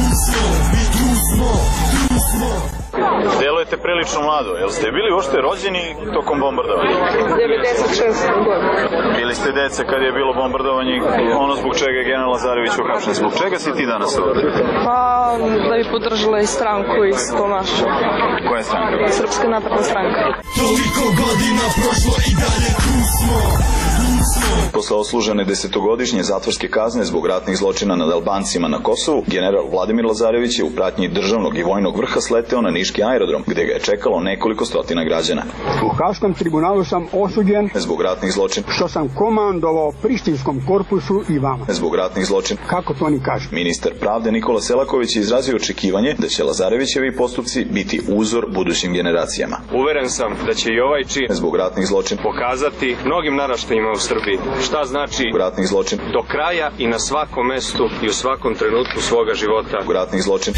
Delujete prilično mlado. Jel ste bili uopšte rođeni tokom bombardovanja? 96. godina. Bili ste dece kad je bilo bombardovanje, ono zbog čega je general Lazarević uhapšen. Zbog čega si ti danas ovdje? Pa da bi podržala i stranku i Skomašu. Koja stranka? Srpska napredna stranka. Toliko godina prošlo i dalje tu smo. Posle oslužene 10-godišnje zatvorske kazne zbog ratnih zločina nad Albancima na Kosovu, general Vladimir Lazarević je u pratnji državnog i vojnog vrha sleteo na niški aerodrom, gde ga je čekalo nekoliko stotina građana. U Haškom tribunalu sam osuđen zbog ratnih zločina, što sam komandovao Prištinskom korpusu i vama. Zbog ratnih zločina, kako to oni kažu. Ministar pravde Nikola Selaković je izrazio očekivanje da će Lazarevićevi postupci biti uzor budućim generacijama. Uveren sam da će i ovaj čin zbog ratnih zločina pokazati mnogim naraštajima u Srbiji šta znači ratnih zločina do kraja i na svakom mestu i u svakom trenutku svoga života. Ratnih zločina.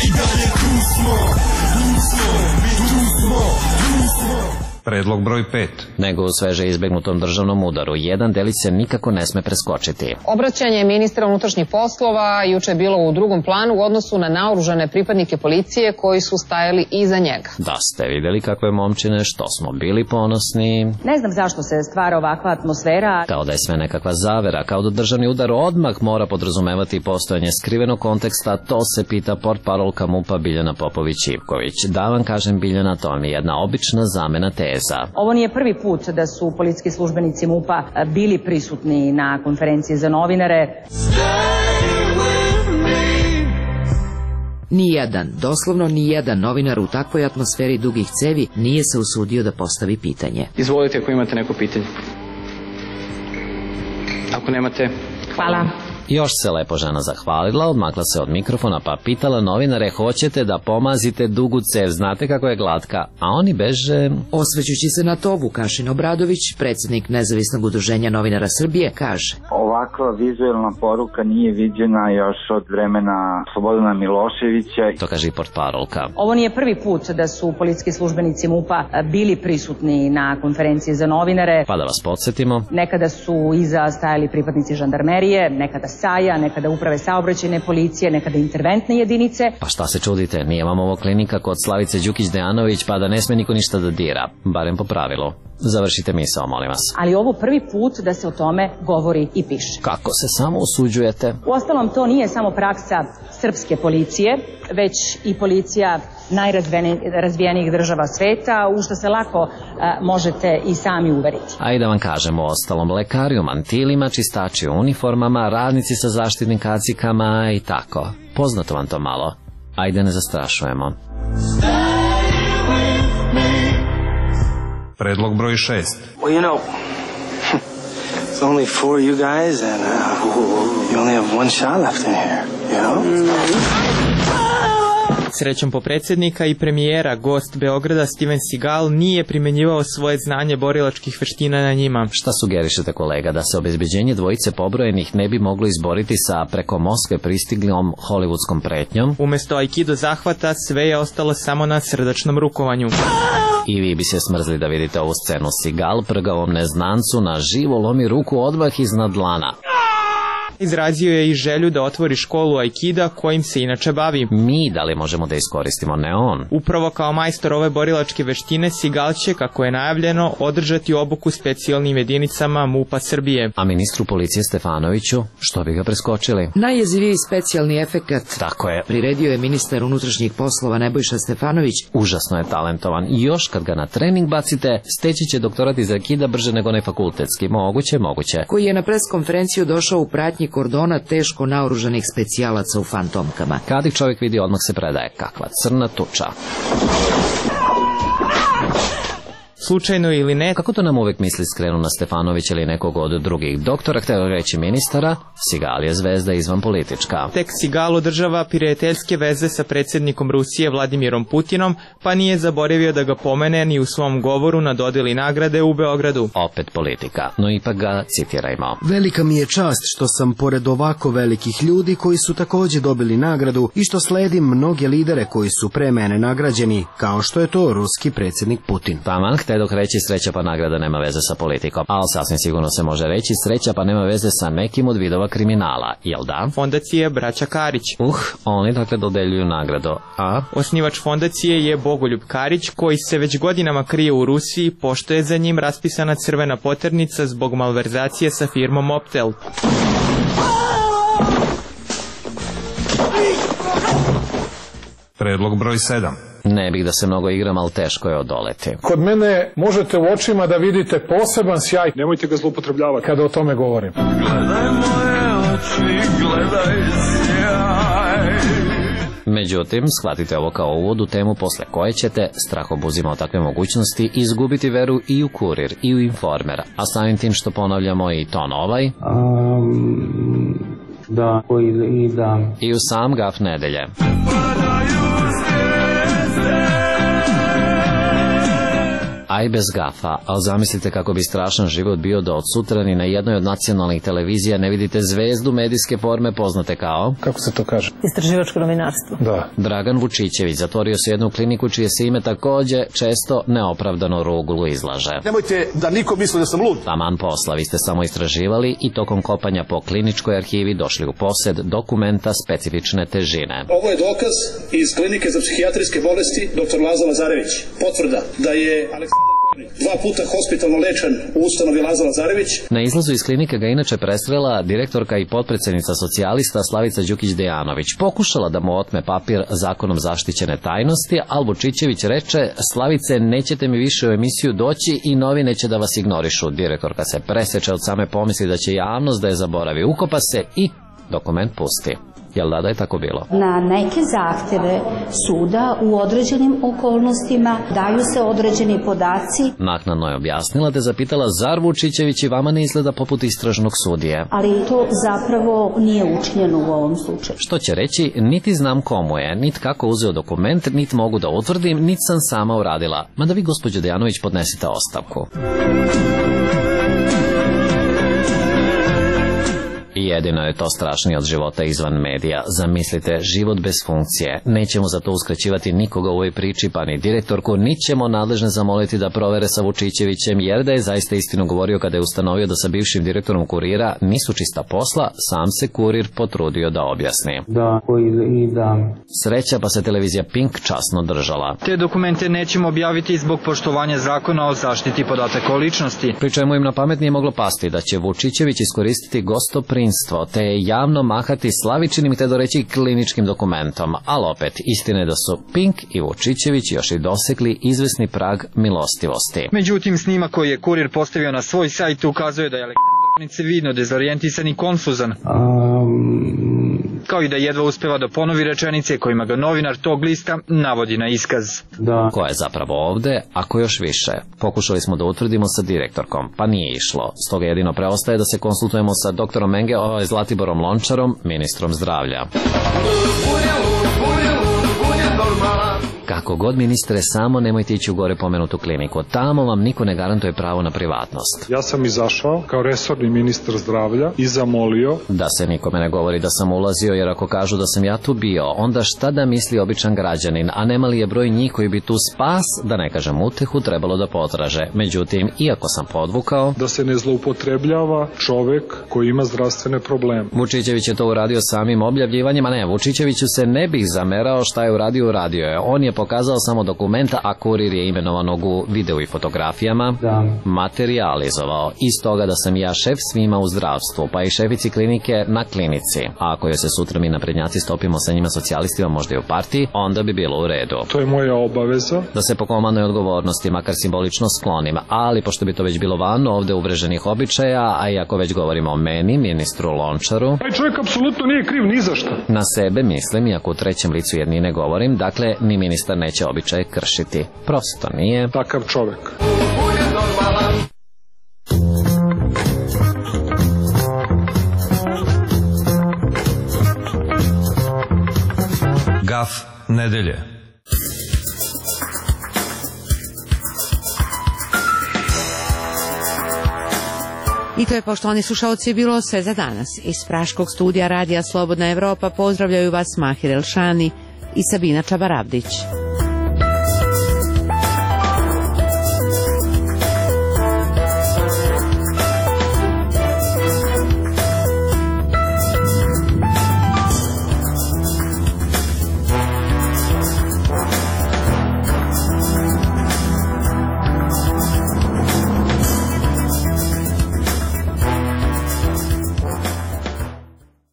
Predlog broj 5. Nego u sveže izbegnutom državnom udaru, jedan delić se nikako ne sme preskočiti. Obraćanje ministra unutrašnjih poslova juče je bilo u drugom planu u odnosu na naoružane pripadnike policije koji su stajali iza njega. Da ste videli kakve momčine, što smo bili ponosni. Ne znam zašto se stvara ovakva atmosfera. Kao da je sve nekakva zavera, kao da državni udar odmah mora podrazumevati postojanje skrivenog konteksta, to se pita portparolka MUP-a Biljana Popović-Ivković. Da vam kažem, Biljana, to mi je jedna obična zamena teza. Ovo nije prvi put da su policijski službenici MUP-a bili prisutni na konferenciji za novinare. Nijedan, doslovno nijedan novinar u takvoj atmosferi dugih cevi nije se usudio da postavi pitanje. Izvolite ako imate neko pitanje. Ako nemate... Hvala. Još se lepo žena zahvalila, odmakla se od mikrofona pa pitala novinare, hoćete da pomazite dugu cev, znate kako je glatka, a oni beže... Osvećući se na to, Vukašin Obradović, predsjednik Nezavisnog udruženja novinara Srbije, kaže: Ovakva vizualna poruka nije viđena još od vremena Slobodana Miloševića. To kaže i portparolka. Ovo nije prvi put da su policijski službenici MUP-a bili prisutni na konferenciji za novinare. Pa da vas podsjetimo. Nekada su iza stajali pripadnici žandarmerije, nekada SAJ-a, nekada uprave saobraćajne policije, nekada interventne jedinice. Pa šta se čudite, nije vam ovo klinika kod Slavice Đukić-Dejanović, pa da ne sme niko ništa da dira, barem po pravilu. Završite misao, molim vas. Ali ovo prvi put da se o tome govori i piše. Kako se samo usuđujete? Uostalom, to nije samo praksa srpske policije, već i policija najrazvijenijih država sveta, u što se lako možete i sami uveriti. A i da vam kažem, u ostalom, lekari u mantilima, čistači u uniformama, radnici sa zaštitnim kacikama i tako. Poznato vam to malo. Ajde, ne zastrašujemo. Predlog broj 6. Well, you know, it's only 4 you guys and you only have 1 shot left in here, you know? Srećom po predsjednika i premijera, gost Beograda Steven Seagal nije primenjivao svoje znanje borilačkih veština na njima. Šta sugerišete, kolega, da se obezbeđenje dvojice pobrojenih ne bi moglo izboriti sa preko Moskve pristiglom hollywoodskom pretnjom? Umesto aikido zahvata, sve je ostalo samo na srdačnom rukovanju. I vi bi se smrzli da vidite ovu scenu. Seagal prgavom neznancu na živo lomi ruku odmah iznad dlana. Izrazio je i želju da otvori školu aikida kojim se inače bavi. Mi da li možemo da iskoristimo, ne on? Upravo kao majstor ove borilačke veštine Sigal će, kako je najavljeno, održati obuku specijalnim jedinicama MUP-a Srbije. A ministru policije Stefanoviću, što bi ga preskočili? Najjeziviji specijalni efekat. Tako je. Priredio je ministar unutrašnjih poslova Nebojša Stefanović. Užasno je talentovan i još kad ga na trening bacite, steći će doktorat iz aikida brže nego onaj fakultetski. Moguće. Koji je na preskonferenciju došao u pratnji kordona teško naoružanih specijalaca u fantomkama. Kad ih čovjek vidi, odmah se predaje. Kakva crna tuča. Slučajno ili ne, kako to nam uvek misli skrenu na Stefanovića ili nekog od drugih doktora, hteo reći ministara, Sigal je zvezda izvan politička. Tek Sigal održava prijateljske veze sa predsjednikom Rusije Vladimirom Putinom, pa nije zaboravio da ga pomene ni u svom govoru na dodeli nagrade u Beogradu. Opet politika, no ipak ga citirajmo. Velika mi je čast što sam pored ovako velikih ljudi koji su također dobili nagradu i što sledim mnoge lidere koji su pre mene nagrađeni, kao što je to ruski predsjednik Putin. Taman dok reći sreća pa nagrada nema veze sa politikom, ali sasvim sigurno se može reći sreća pa nema veze sa nekim od vidova kriminala, jel da? Fondacije Braća Karić. Oni dakle dodeljuju nagradu, a? Osnivač fondacije je Bogoljub Karić, koji se već godinama krije u Rusiji, pošto je za njim raspisana crvena poternica zbog malverzacije sa firmom Optel. Predlog broj 7. Ne bih da se mnogo igram, ali teško je odoleti. Kod mene možete u očima da vidite poseban sjaj. Nemojte ga zloupotrebljavati kada o tome govorim. Gledaj moje oči, gledaj sjaj. Međutim, shvatite ovo kao uvod u temu posle koje ćete, strahobuzima od takve mogućnosti, izgubiti veru i u Kurir i u Informer, a samim tim što ponavljamo i ton ovaj... I u sam gaf nedelje. A i bez gafa, ali zamislite kako bi strašan život bio da od sutra ni na jednoj od nacionalnih televizija ne vidite zvezdu medijske forme poznate kao... Kako se to kaže? Istraživačko novinarstvo. Da. Dragan Vučićević zatvorio se jednu kliniku čije se ime takođe često neopravdano ruglu izlaže. Nemojte da niko misli da sam lud. Taman posla, vi ste samo istraživali i tokom kopanja po kliničkoj arhivi došli u posed dokumenta specifične težine. Ovo je dokaz iz klinike za psihijatrijske bolesti dr. Laza Lazarević. Potvrda da je Aleksandar 2 puta hospitalno lečen u ustanovi Laza Lazarević. Na izlazu iz klinike ga inače prestrela direktorka i potpredsednica socijalista Slavica Đukić-Dejanović. Pokušala da mu otme papir zakonom zaštićene tajnosti, ali Vučićević reče: Slavice, nećete mi više u emisiju doći i novine će da vas ignorišu. Direktorka se preseče od same pomisli da će javnost da je zaboravi. Ukopa se i dokument pusti. Jel da je tako bilo? Na neke zahteve suda u određenim okolnostima daju se određeni podaci. Naknadno je objasnila te zapitala zar Vučićević i vama ne izgleda poput istražnog sudije. Ali to zapravo nije učinjeno u ovom slučaju. Što će reći, niti znam komu je, niti kako uzeo dokument, niti mogu da utvrdim, niti sam sama uradila. Mada vi, gospođo Dejanović, podnesite ostavku. I jedino je to strašnije od života izvan medija. Zamislite, život bez funkcije. Nećemo za to uskraćivati nikoga u ovoj priči, pa ni direktorku, niti ćemo nadležne zamoliti da provere sa Vučićevićem, jer da je zaista istinu govorio kada je ustanovio da sa bivšim direktorom Kurira nisu čista posla, sam se Kurir potrudio da objasni. Sreća pa se televizija Pink časno držala. Te dokumente nećemo objaviti zbog poštovanja zakona o zaštiti podataka o ličnosti. Pri čemu im na pamet nije moglo pasti da će Vučićević iskoristiti gostoprinstvo, te javno mahati Slavičinim, te doreći kliničkim dokumentom. Ali opet, istine je da su Pink i Vučićević još i dosekli izvesni prag milostivosti. Međutim, snimak koji je Kurir postavio na svoj sajt ukazuje da je vidno dezorijentisan i konfuzan. Kao i da jedva uspeva da ponovi rečenice kojima ga novinar tog lista navodi na iskaz. Ko je zapravo ovde, ako još više? Pokušali smo da utvrdimo sa direktorkom, pa nije išlo. Stoga jedino preostaje da se konsultujemo sa doktorom Menge, Zlatiborom Lončarom, ministrom zdravlja. Kako god, ministre, samo nemojte ići u gore pomenutu kliniku. Tamo vam niko ne garantuje pravo na privatnost. Ja sam izašao kao resorni ministar zdravlja i zamolio da se nikome ne govori da sam ulazio, jer ako kažu da sam ja tu bio, onda šta da misli običan građanin, a nema li je broj njih koji bi tu spas, da ne kažem utehu, trebalo da potraže. Međutim, iako sam podvukao da se ne zloupotrebljava čovek koji ima zdravstvene probleme. Vučićević je to uradio samim objavljivanjem, a ne, Vučićeviću se ne bih zamerao, šta je uradio je. On je pokazao samo dokumenta, a Kurir je imenovanog u videu i fotografijama materijalizovao. Iz toga da sam ja šef svima u zdravstvu, pa i šefici klinike na klinici. A ako joj se sutra mi naprednjaci stopimo sa njima socijalistima, možda i u partiji, onda bi bilo u redu. To je moja obaveza. Da se po komandnoj odgovornosti, makar simbolično sklonim, ali pošto bi to već bilo van ovde uvreženih običaja, a i ako već govorimo o meni, ministru Lončaru, taj čovjek apsolutno nije kriv ni za šta. Na sebe mislim, iako u trećem licu jednine govorim, dakle, ni ministar neće običaje kršiti. Prosto nije takav čovjek. Gaf nedelje. I to je, poštovani slušalci, bilo sve za danas. Iz Praškog studija Radija Slobodna Evropa pozdravljaju vas Mahir Elšani i Sabina Čabarabdić.